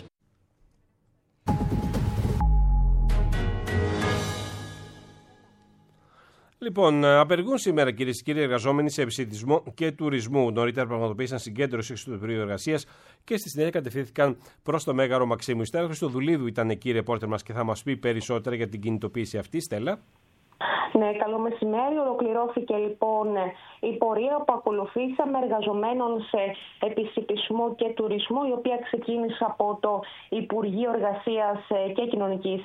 Λοιπόν, απεργούν σήμερα, κυρίες και κύριοι, εργαζόμενοι σε επισιτισμό και τουρισμού. Νωρίτερα πραγματοποίησαν συγκέντρωση στο Υπουργείο Εργασίας και στη συνέχεια κατευθύνθηκαν προς το Μέγαρο Μαξίμου. Η Στέλλα Χριστοδουλίδου ήταν εκεί η ρεπόρτερ μας και θα μας πει περισσότερα για την κινητοποίηση αυτή. Στέλλα. Ναι, καλό μεσημέρι. Ολοκληρώθηκε λοιπόν η πορεία που ακολουθήσαμε εργαζομένων σε επισιτισμό και τουρισμό, η οποία ξεκίνησε από το Υπουργείο Εργασίας και Κοινωνικής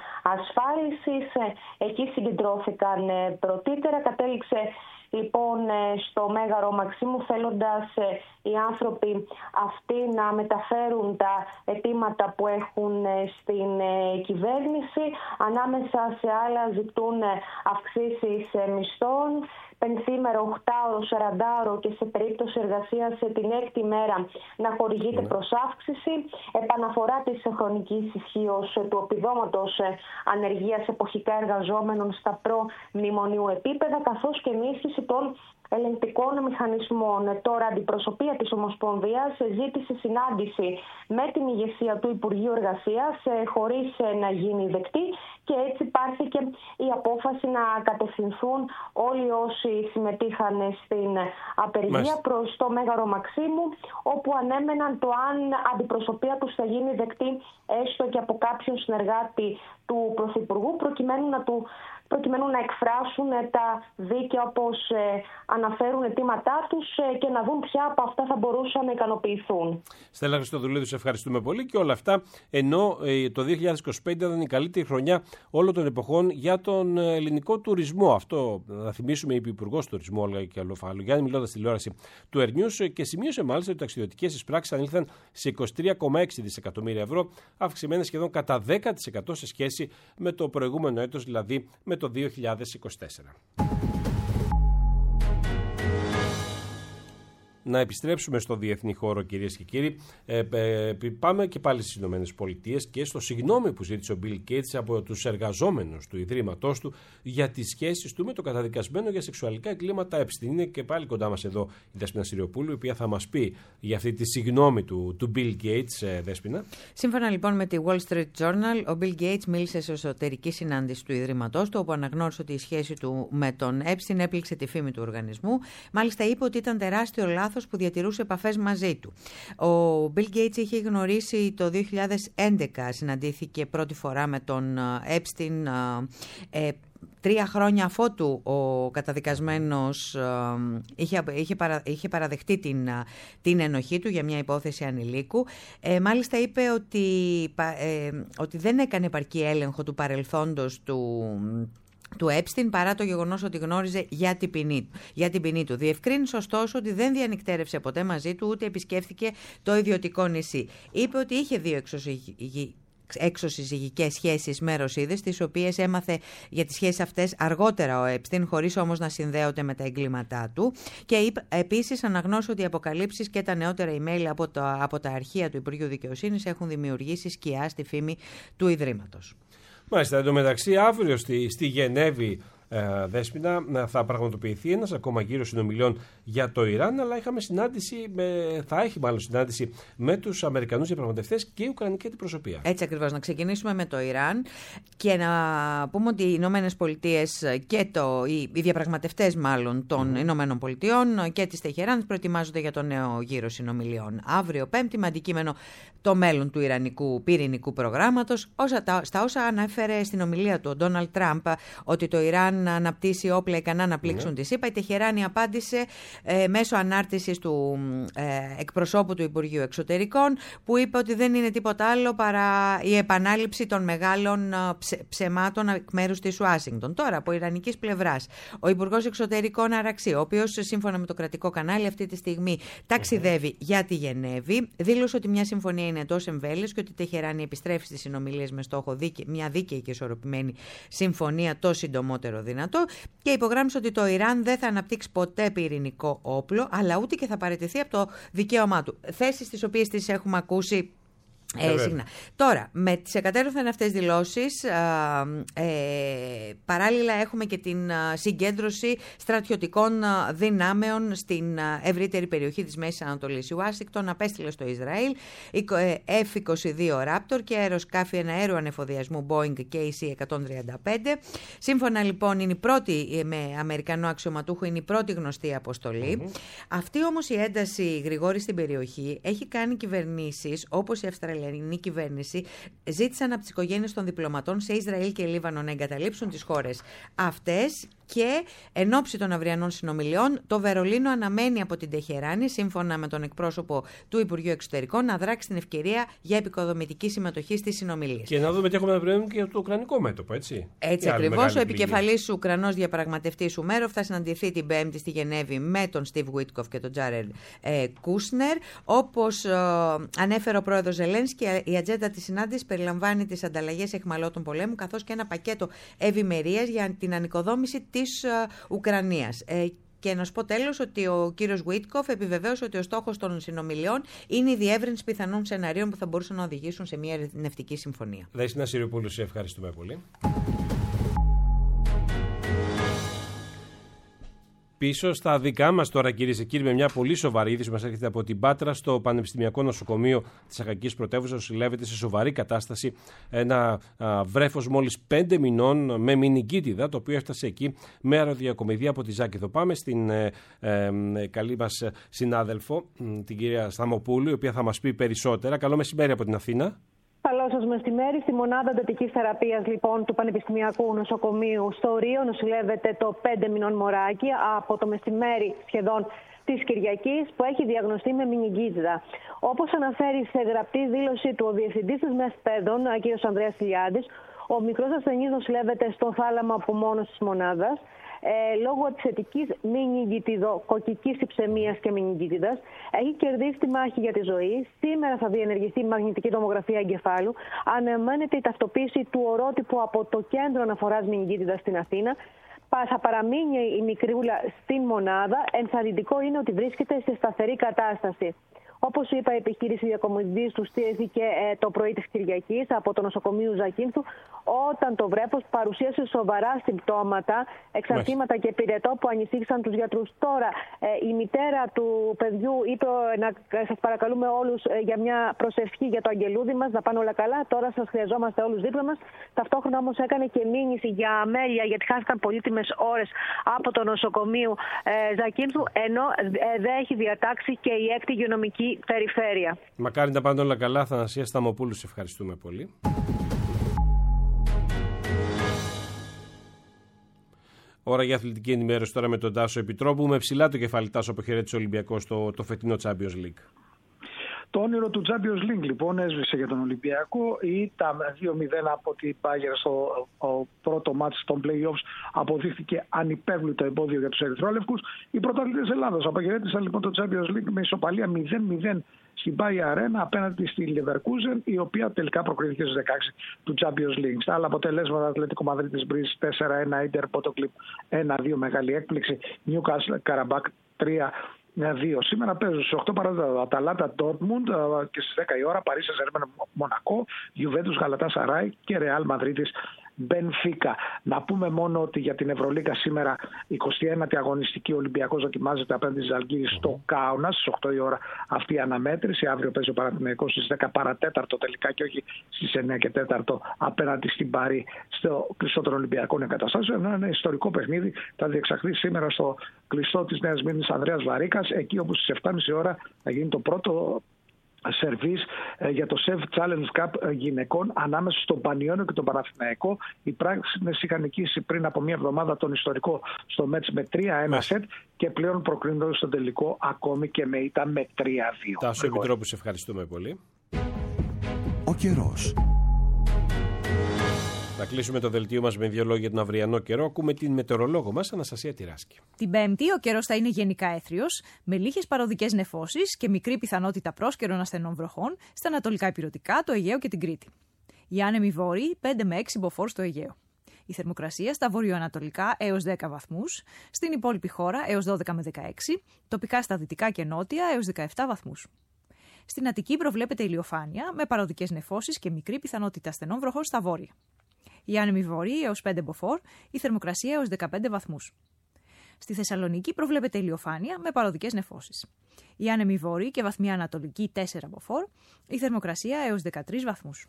Ασφάλισης. Εκεί συγκεντρώθηκαν πρωτήτερα. Κατέληξε λοιπόν στο Μέγαρο Μαξίμου, θέλοντας οι άνθρωποι αυτοί να μεταφέρουν τα αιτήματα που έχουν στην κυβέρνηση. Ανάμεσα σε άλλα ζητούν αυξήσεις μισθών, πενθήμερο, οχτάωρο, σαραντάωρο και σε περίπτωση εργασίας την έκτη μέρα να χορηγείται mm. προς αύξηση, επαναφορά της χρονικής ισχύως του επιδόματος ανεργίας εποχικά εργαζόμενων στα προ-μνημονίου επίπεδα, καθώς και ενίσχυση των ελεγκτικών μηχανισμών. Τώρα, αντιπροσωπεία της Ομοσπονδίας ζήτησε συνάντηση με την ηγεσία του Υπουργείου Εργασίας χωρίς να γίνει δεκτή, και έτσι πάρθηκε η απόφαση να κατευθυνθούν όλοι όσοι συμμετείχαν στην απεργία Μάλιστα. προς το Μέγαρο Μαξίμου, όπου ανέμεναν το αν αντιπροσωπεία τους θα γίνει δεκτή έστω και από κάποιον συνεργάτη του Πρωθυπουργού, προκειμένου να του προκειμένου να εκφράσουν τα δίκαια όπως αναφέρουν αιτήματά τους και να δουν ποια από αυτά θα μπορούσαν να ικανοποιηθούν. Στέλλα Χριστοδουλίδου, σε ευχαριστούμε πολύ, και όλα αυτά ενώ το δύο χιλιάδες είκοσι πέντε ήταν η καλύτερη χρονιά όλων των εποχών για τον ελληνικό τουρισμό. Αυτό θα θυμίσουμε, είπε η Υπουργός Τουρισμού Όλγα Κεφαλογιάννη, μιλώντας στη τηλεόραση του Air News, και σημείωσε μάλιστα ότι οι ταξιδιωτικές εισπράξεις ανήλθαν σε είκοσι τρία κόμμα έξι δισεκατομμύρια ευρώ, αυξημένες σχεδόν κατά δέκα τοις εκατό σε σχέση με το προηγούμενο έτος, δηλαδή με το δύο χιλιάδες είκοσι τέσσερα. Να επιστρέψουμε στο διεθνή χώρο, κυρίες και κύριοι. Ε, ε, πάμε και πάλι στις Ηνωμένες Πολιτείες και στο συγγνώμη που ζήτησε ο Bill Gates από τους εργαζόμενους του Ιδρύματός του για τις σχέσεις του με το καταδικασμένο για σεξουαλικά εγκλήματα Epstein. Είναι και πάλι κοντά μας εδώ η Δέσποινα Συριοπούλου, η οποία θα μας πει για αυτή τη συγγνώμη του, του Bill Gates, ε, Δέσποινα. Σύμφωνα λοιπόν με τη Wall Street Journal, ο Bill Gates μίλησε σε εσωτερική συνάντηση του Ιδρύματός του, όπου αναγνώρισε ότι η σχέση του με τον Epstein έπληξε τη φήμη του οργανισμού. Μάλιστα είπε ότι ήταν τεράστιο λάθος που διατηρούσε επαφές μαζί του. Ο Bill Gates είχε γνωρίσει το δύο χιλιάδες έντεκα, συναντήθηκε πρώτη φορά με τον Epstein ε, τρία χρόνια αφότου ο καταδικασμένος ε, είχε, είχε, παρα, είχε παραδεχτεί την, την ενοχή του για μια υπόθεση ανηλίκου. Ε, μάλιστα είπε ότι, ε, ότι δεν έκανε επαρκή έλεγχο του παρελθόντος του του Epstein, παρά το γεγονός ότι γνώριζε για την ποινή, για την ποινή του. Διευκρίνησε ωστόσο ότι δεν διανυκτέρευσε ποτέ μαζί του, ούτε επισκέφθηκε το ιδιωτικό νησί. Είπε ότι είχε δύο εξωσυγι... εξωσυζυγικές σχέσεις με Ρωσίδες, τις οποίες έμαθε για τις σχέσεις αυτές αργότερα ο Epstein, χωρίς όμως να συνδέονται με τα εγκλήματά του. Και είπε, επίσης αναγνώσε ότι οι αποκαλύψεις και τα νεότερα email από, το, από τα αρχεία του Υπουργείου Δικαιοσύνης έχουν δημιουργήσει σκιά στη φήμη του Ιδρύματος. Μάλιστα, εντωμεταξύ αύριο στη, στη Γενέβη, ε, Δέσποινα, θα πραγματοποιηθεί ένας ακόμα γύρος συνομιλιών για το Ιράν, αλλά είχαμε συνάντηση, με, θα έχει μάλλον συνάντηση με τους Αμερικανούς διαπραγματευτές και η Ουκρανική αντιπροσωπεία. Έτσι ακριβώς. Να ξεκινήσουμε με το Ιράν και να πούμε ότι οι Ηνωμένες Πολιτείες και το, οι, οι διαπραγματευτές μάλλον των mm. Ηνωμένων Πολιτειών και της Τεχεράνης προετοιμάζονται για το νέο γύρο συνομιλιών. Αύριο Πέμπτη, με αντικείμενο το μέλλον του Ιρανικού πυρηνικού προγράμματος, όσα, τα, στα όσα ανέφερε στην ομιλία του ο Ντόναλντ Τραμπ ότι το Ιράν να αναπτύσσει όπλα ικανά να πλήξουν mm. τη ΣΥΠΑ, η Τεχεράνη απάντησε ε, μέσω ανάρτησης του ε, εκπροσώπου του Υπουργείου Εξωτερικών, που είπε ότι δεν είναι τίποτα άλλο παρά η επανάληψη των μεγάλων ψε, ψεμάτων εκ μέρους της Ουάσιγκτον. Τώρα, από ιρανικής πλευράς, ο Υπουργός Εξωτερικών Αραξί, ο οποίος σύμφωνα με το κρατικό κανάλι αυτή τη στιγμή ταξιδεύει mm-hmm. για τη Γενέβη, δήλωσε ότι μια συμφωνία είναι εντός εμβέλειας και ότι η Τεχεράνη επιστρέφει στις συνομιλίες με στόχο δίκαι, μια δίκαιη και ισορροπημένη συμφωνία το συντομότερο δυνατό, και υπογράμμισε ότι το Ιράν δεν θα αναπτύξει ποτέ πυρηνικό όπλο, αλλά ούτε και θα παραιτηθεί από το δικαίωμά του. Θέσεις τις οποίες τις έχουμε ακούσει Ε, συχνά. Τώρα, με τις εκατέρωθεν αυτές δηλώσεις, ε, ε, παράλληλα έχουμε και την συγκέντρωση στρατιωτικών δυνάμεων στην ευρύτερη περιοχή της Μέσης Ανατολής. Η Ουάσιγκτον απέστειλε στο Ισραήλ εφ είκοσι δύο Raptor και αεροσκάφη εναέριου ανεφοδιασμού Boeing κέι σι εκατόν τριάντα πέντε. Σύμφωνα λοιπόν, είναι η πρώτη, με Αμερικανό αξιωματούχο, είναι η πρώτη γνωστή αποστολή. Mm-hmm. Αυτή όμως η ένταση, Γρηγόρη, στην περιοχή έχει κάνει κυβερνήσεις όπως η Αυστραλία, η ελληνική κυβέρνηση, ζήτησαν από τις οικογένειες των διπλωματών σε Ισραήλ και Λίβανο να εγκαταλείψουν τις χώρες αυτές, και εν ώψη των αυριανών συνομιλιών το Βερολίνο αναμένει από την Τεχεράνη, σύμφωνα με τον εκπρόσωπο του Υπουργείου Εξωτερικών, να δράξει την ευκαιρία για επικοδομητική συμμετοχή στις συνομιλίες. Και να δούμε τι έχουμε να περιμένουμε και για το ουκρανικό μέτωπο, έτσι. Έτσι ακριβώς. Ο επικεφαλής Ουκρανός διαπραγματευτής Ουμένοφ θα συναντηθεί την Πέμπτη στη Γενέβη με τον Στιβ Γουίτκοφ και τον Τζάρελ ε, Κούσνερ. Όπως ε, ανέφερε ο πρόεδρος Ζελένσκι, η ατζέντα της συνάντησης περιλαμβάνει τις ανταλλαγές αιχμαλώτων πολέμου, καθώς και ένα πακέτο ευημερίας για την ανοικοδόμηση της uh, Ουκρανίας. Ε, και να σου πω τέλος ότι ο κύριος Γουίτκοφ επιβεβαίωσε ότι ο στόχος των συνομιλιών είναι η διεύρυνση πιθανών σεναρίων που θα μπορούσαν να οδηγήσουν σε μια ειρηνευτική συμφωνία. Δέσποινα Σιριοπούλου, σε ευχαριστούμε πολύ. Πίσω στα δικά μας τώρα, κυρίες και κύριοι, με μια πολύ σοβαρή είδηση που μας έρχεται από την Πάτρα. Στο Πανεπιστημιακό Νοσοκομείο της Αχαϊκής Πρωτεύουσας συλλεύεται σε σοβαρή κατάσταση ένα α, βρέφος μόλις πέντε μηνών με μηνυγκίτιδα, το οποίο έφτασε εκεί με αεροδιακομιδία από τη Ζάκηδο. Πάμε στην ε, ε, ε, καλή μας συνάδελφο, την κυρία Σταμοπούλου, η οποία θα μας πει περισσότερα. Καλό μεσημέρι από την Αθήνα. Καλό σας μεσημέρι. Στη μονάδα εντατικής θεραπείας λοιπόν του Πανεπιστημιακού Νοσοκομείου στο Ρίο νοσηλεύεται το πέντε μηνών μωράκι από το μεσημέρι σχεδόν της Κυριακής, που έχει διαγνωστεί με μηνυγκίτιδα. Όπως αναφέρει σε γραπτή δήλωση του ο Διευθυντής της ΜΕΣΠΕΔΟΝ, κ. Ανδρέας Ηλιάδης, ο μικρός ασθενής νοσηλεύεται στο θάλαμο απομόνωσης της μονάδας. Ε, λόγω της θετικής μηνυγκιτιδοκοκκικής υψαιμίας και μηνυγκίτιδας, έχει κερδίσει τη μάχη για τη ζωή. Σήμερα θα διενεργηθεί μαγνητική τομογραφία εγκεφάλου. Αναμένεται η ταυτοποίηση του ορότυπου από το Κέντρο Αναφοράς Μηνυγκίτιδας στην Αθήνα. Θα παραμείνει η μικρούλα στην μονάδα. Ενθαρρυντικό είναι ότι βρίσκεται σε σταθερή κατάσταση. Όπως είπα, η επιχείρηση διακομιδής του στήθηκε ε, το πρωί της Κυριακής από το νοσοκομείο Ζακίνθου, όταν το βρέφος παρουσίασε σοβαρά συμπτώματα, εξαρτήματα και πυρετό που ανησύχησαν τους γιατρούς. Τώρα, ε, η μητέρα του παιδιού είπε ε, να σας παρακαλούμε όλους ε, για μια προσευχή για το αγγελούδι μας, να πάνε όλα καλά. Τώρα σας χρειαζόμαστε όλους δίπλα μας. Ταυτόχρονα όμως έκανε και μήνυση για αμέλεια, γιατί χάθηκαν πολύτιμες ώρες από το νοσοκομείο ε, Ζακίνθου, ενώ ε, δεν έχει διατάξει και η έκτη υγειονομική περιφέρεια. Μακάρι να πάνε όλα καλά. Θανασία Σταμοπούλου, σε ευχαριστούμε πολύ. Ώρα για αθλητική ενημέρωση τώρα με τον Τάσο Επιτρόπου. Με ψηλά το κεφάλι, Τάσο, αποχαιρέτησε ο Ολυμπιακός το, το φετινό Champions League. Το όνειρο του Champions League λοιπόν έσβησε για τον Ολυμπιακό. Ήταν δύο μηδέν από την Bayern στο ο πρώτο μάτς των play-offs. Αποδείχθηκε ανυπέρβλητο εμπόδιο για τους ερυθρόλευκους. Οι πρωταθλητές Ελλάδος αποχαιρέτησαν λοιπόν το Champions League με ισοπαλία μηδέν μηδέν στην Bayer Arena απέναντι στη Leverkusen, η οποία τελικά προκρίθηκε στους δεκαέξι του Champions League. Στα άλλα αποτελέσματα, Ατλέτικο Μαδρίτης Μπριζ τέσσερα ένα, Ίντερ Πότοκλιπ ένα δύο, μεγάλη έκπληξη, Newcastle Καραμπάκ τρία δύο. Σήμερα παίζουν στις οκτώ παρά Αταλάντα Ντόρτμουντ και στις δέκα η ώρα Παρί Σεν-Ζέρμεν Μονακό, Γιουβέντους Γαλατάσαράι και Ρεάλ Μαδρίτης Μπενφίκα. Να πούμε μόνο ότι για την Ευρωλίγκα σήμερα εικοστή ένατη αγωνιστική Ολυμπιακός δοκιμάζεται απέναντι στη Ζαλγκύρη στο Κάουνα στις οκτώ η ώρα αυτή η αναμέτρηση. Αύριο παίζει ο Παναθηναϊκός στις δέκα παρά τέταρτο τελικά και όχι στις εννιά και τέταρτο απέναντι στην Παρί στο κλειστό των Ολυμπιακών εγκαταστάσεων. Ενώ ένα ιστορικό παιχνίδι θα διεξαχθεί σήμερα στο κλειστό της Νέας Μήνης Ανδρέας Βαρίκας, εκεί όπου στις επτά και μισή ώρα θα γίνει το πρώτο σερβίς για το Σεφ Challenge Cup γυναικών ανάμεσα στον Πανιώνιο και τον Παναθηναϊκό. Οι πράσινες είχαν νικήσει πριν από μια εβδομάδα τον ιστορικό στο μέτς με τρία ένα σετ και πλέον προκρίνονται στο τελικό ακόμη και με ήττα με τρία δύο. Τάσο Επιτρόπου, σε ευχαριστούμε πολύ. Ο καιρός. Θα κλείσουμε το δελτίο μας με δύο λόγια για τον αυριανό καιρό. Ακούμε την μετεωρολόγο μας, Αναστασία Τυράσκη. Την Πέμπτη ο καιρός θα είναι γενικά έθριος, με λίγες παροδικές νεφώσεις και μικρή πιθανότητα πρόσκαιρων ασθενών βροχών στα ανατολικά ηπειρωτικά, το Αιγαίο και την Κρήτη. Οι άνεμοι βόρειοι πέντε με έξι μποφόρ στο Αιγαίο. Η θερμοκρασία στα βορειοανατολικά έως δέκα βαθμούς, στην υπόλοιπη χώρα έως δώδεκα με δεκαέξι, τοπικά στα δυτικά και νότια έως δεκαεπτά βαθμούς. Στην Αττική προβλέπεται ηλιοφάνεια με παροδικές νεφώσεις και μικρή πιθανότητα ασθενών βροχών στα βόρεια. Οι άνεμοι βορείοι έως πέντε μποφόρ, η θερμοκρασία έως δεκαπέντε βαθμούς. Στη Θεσσαλονίκη προβλέπεται ηλιοφάνεια με παροδικές νεφώσεις. Οι άνεμοι βόρειοι και βαθμιά ανατολική τέσσερα μποφόρ, η θερμοκρασία έως δεκατρείς βαθμούς.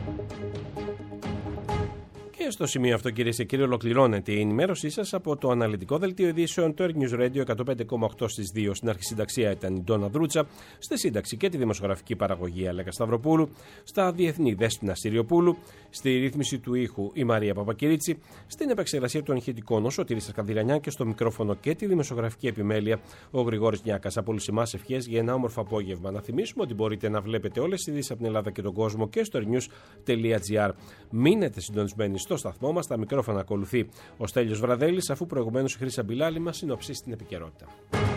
Και στο σημείο αυτό, κυρίες και κύριοι, ολοκληρώνεται η ενημέρωσή σας από το αναλυτικό δελτίο ειδήσεων του Earth News Radio εκατόν πέντε κόμμα οκτώ στις δύο. Στην αρχισυνταξία ήταν η Ντόνα Δρούτσα, στη σύνταξη και τη δημοσιογραφική παραγωγή Αλέκα Σταυροπούλου, στα διεθνή Δέσποινα Συριοπούλου, στη ρύθμιση του ήχου η Μαρία Παπακυρίτσι, στην επεξεργασία των ηχητικών ο Σωτήρης Σκανδυρανιά και στο μικρόφωνο και τη δημοσιογραφική επιμέλεια ο Γρηγόρης Νιάκας. Από όλους εμάς ευχές για ένα όμορφο απόγευμα. Να θυμίσουμε ότι μπορείτε να βλέπετε όλες τις ειδήσεις από την Ελλάδα και τον κόσμο και στο earthnews τελεία gr. Μείνετε συντονισμένοι στο σταθμό μας, τα μικρόφωνα ακολουθεί ο Στέλιος Βραδέλης, αφού προηγουμένως η Χρύσα Μπιλάλη μας συνοψίσει την επικαιρότητα.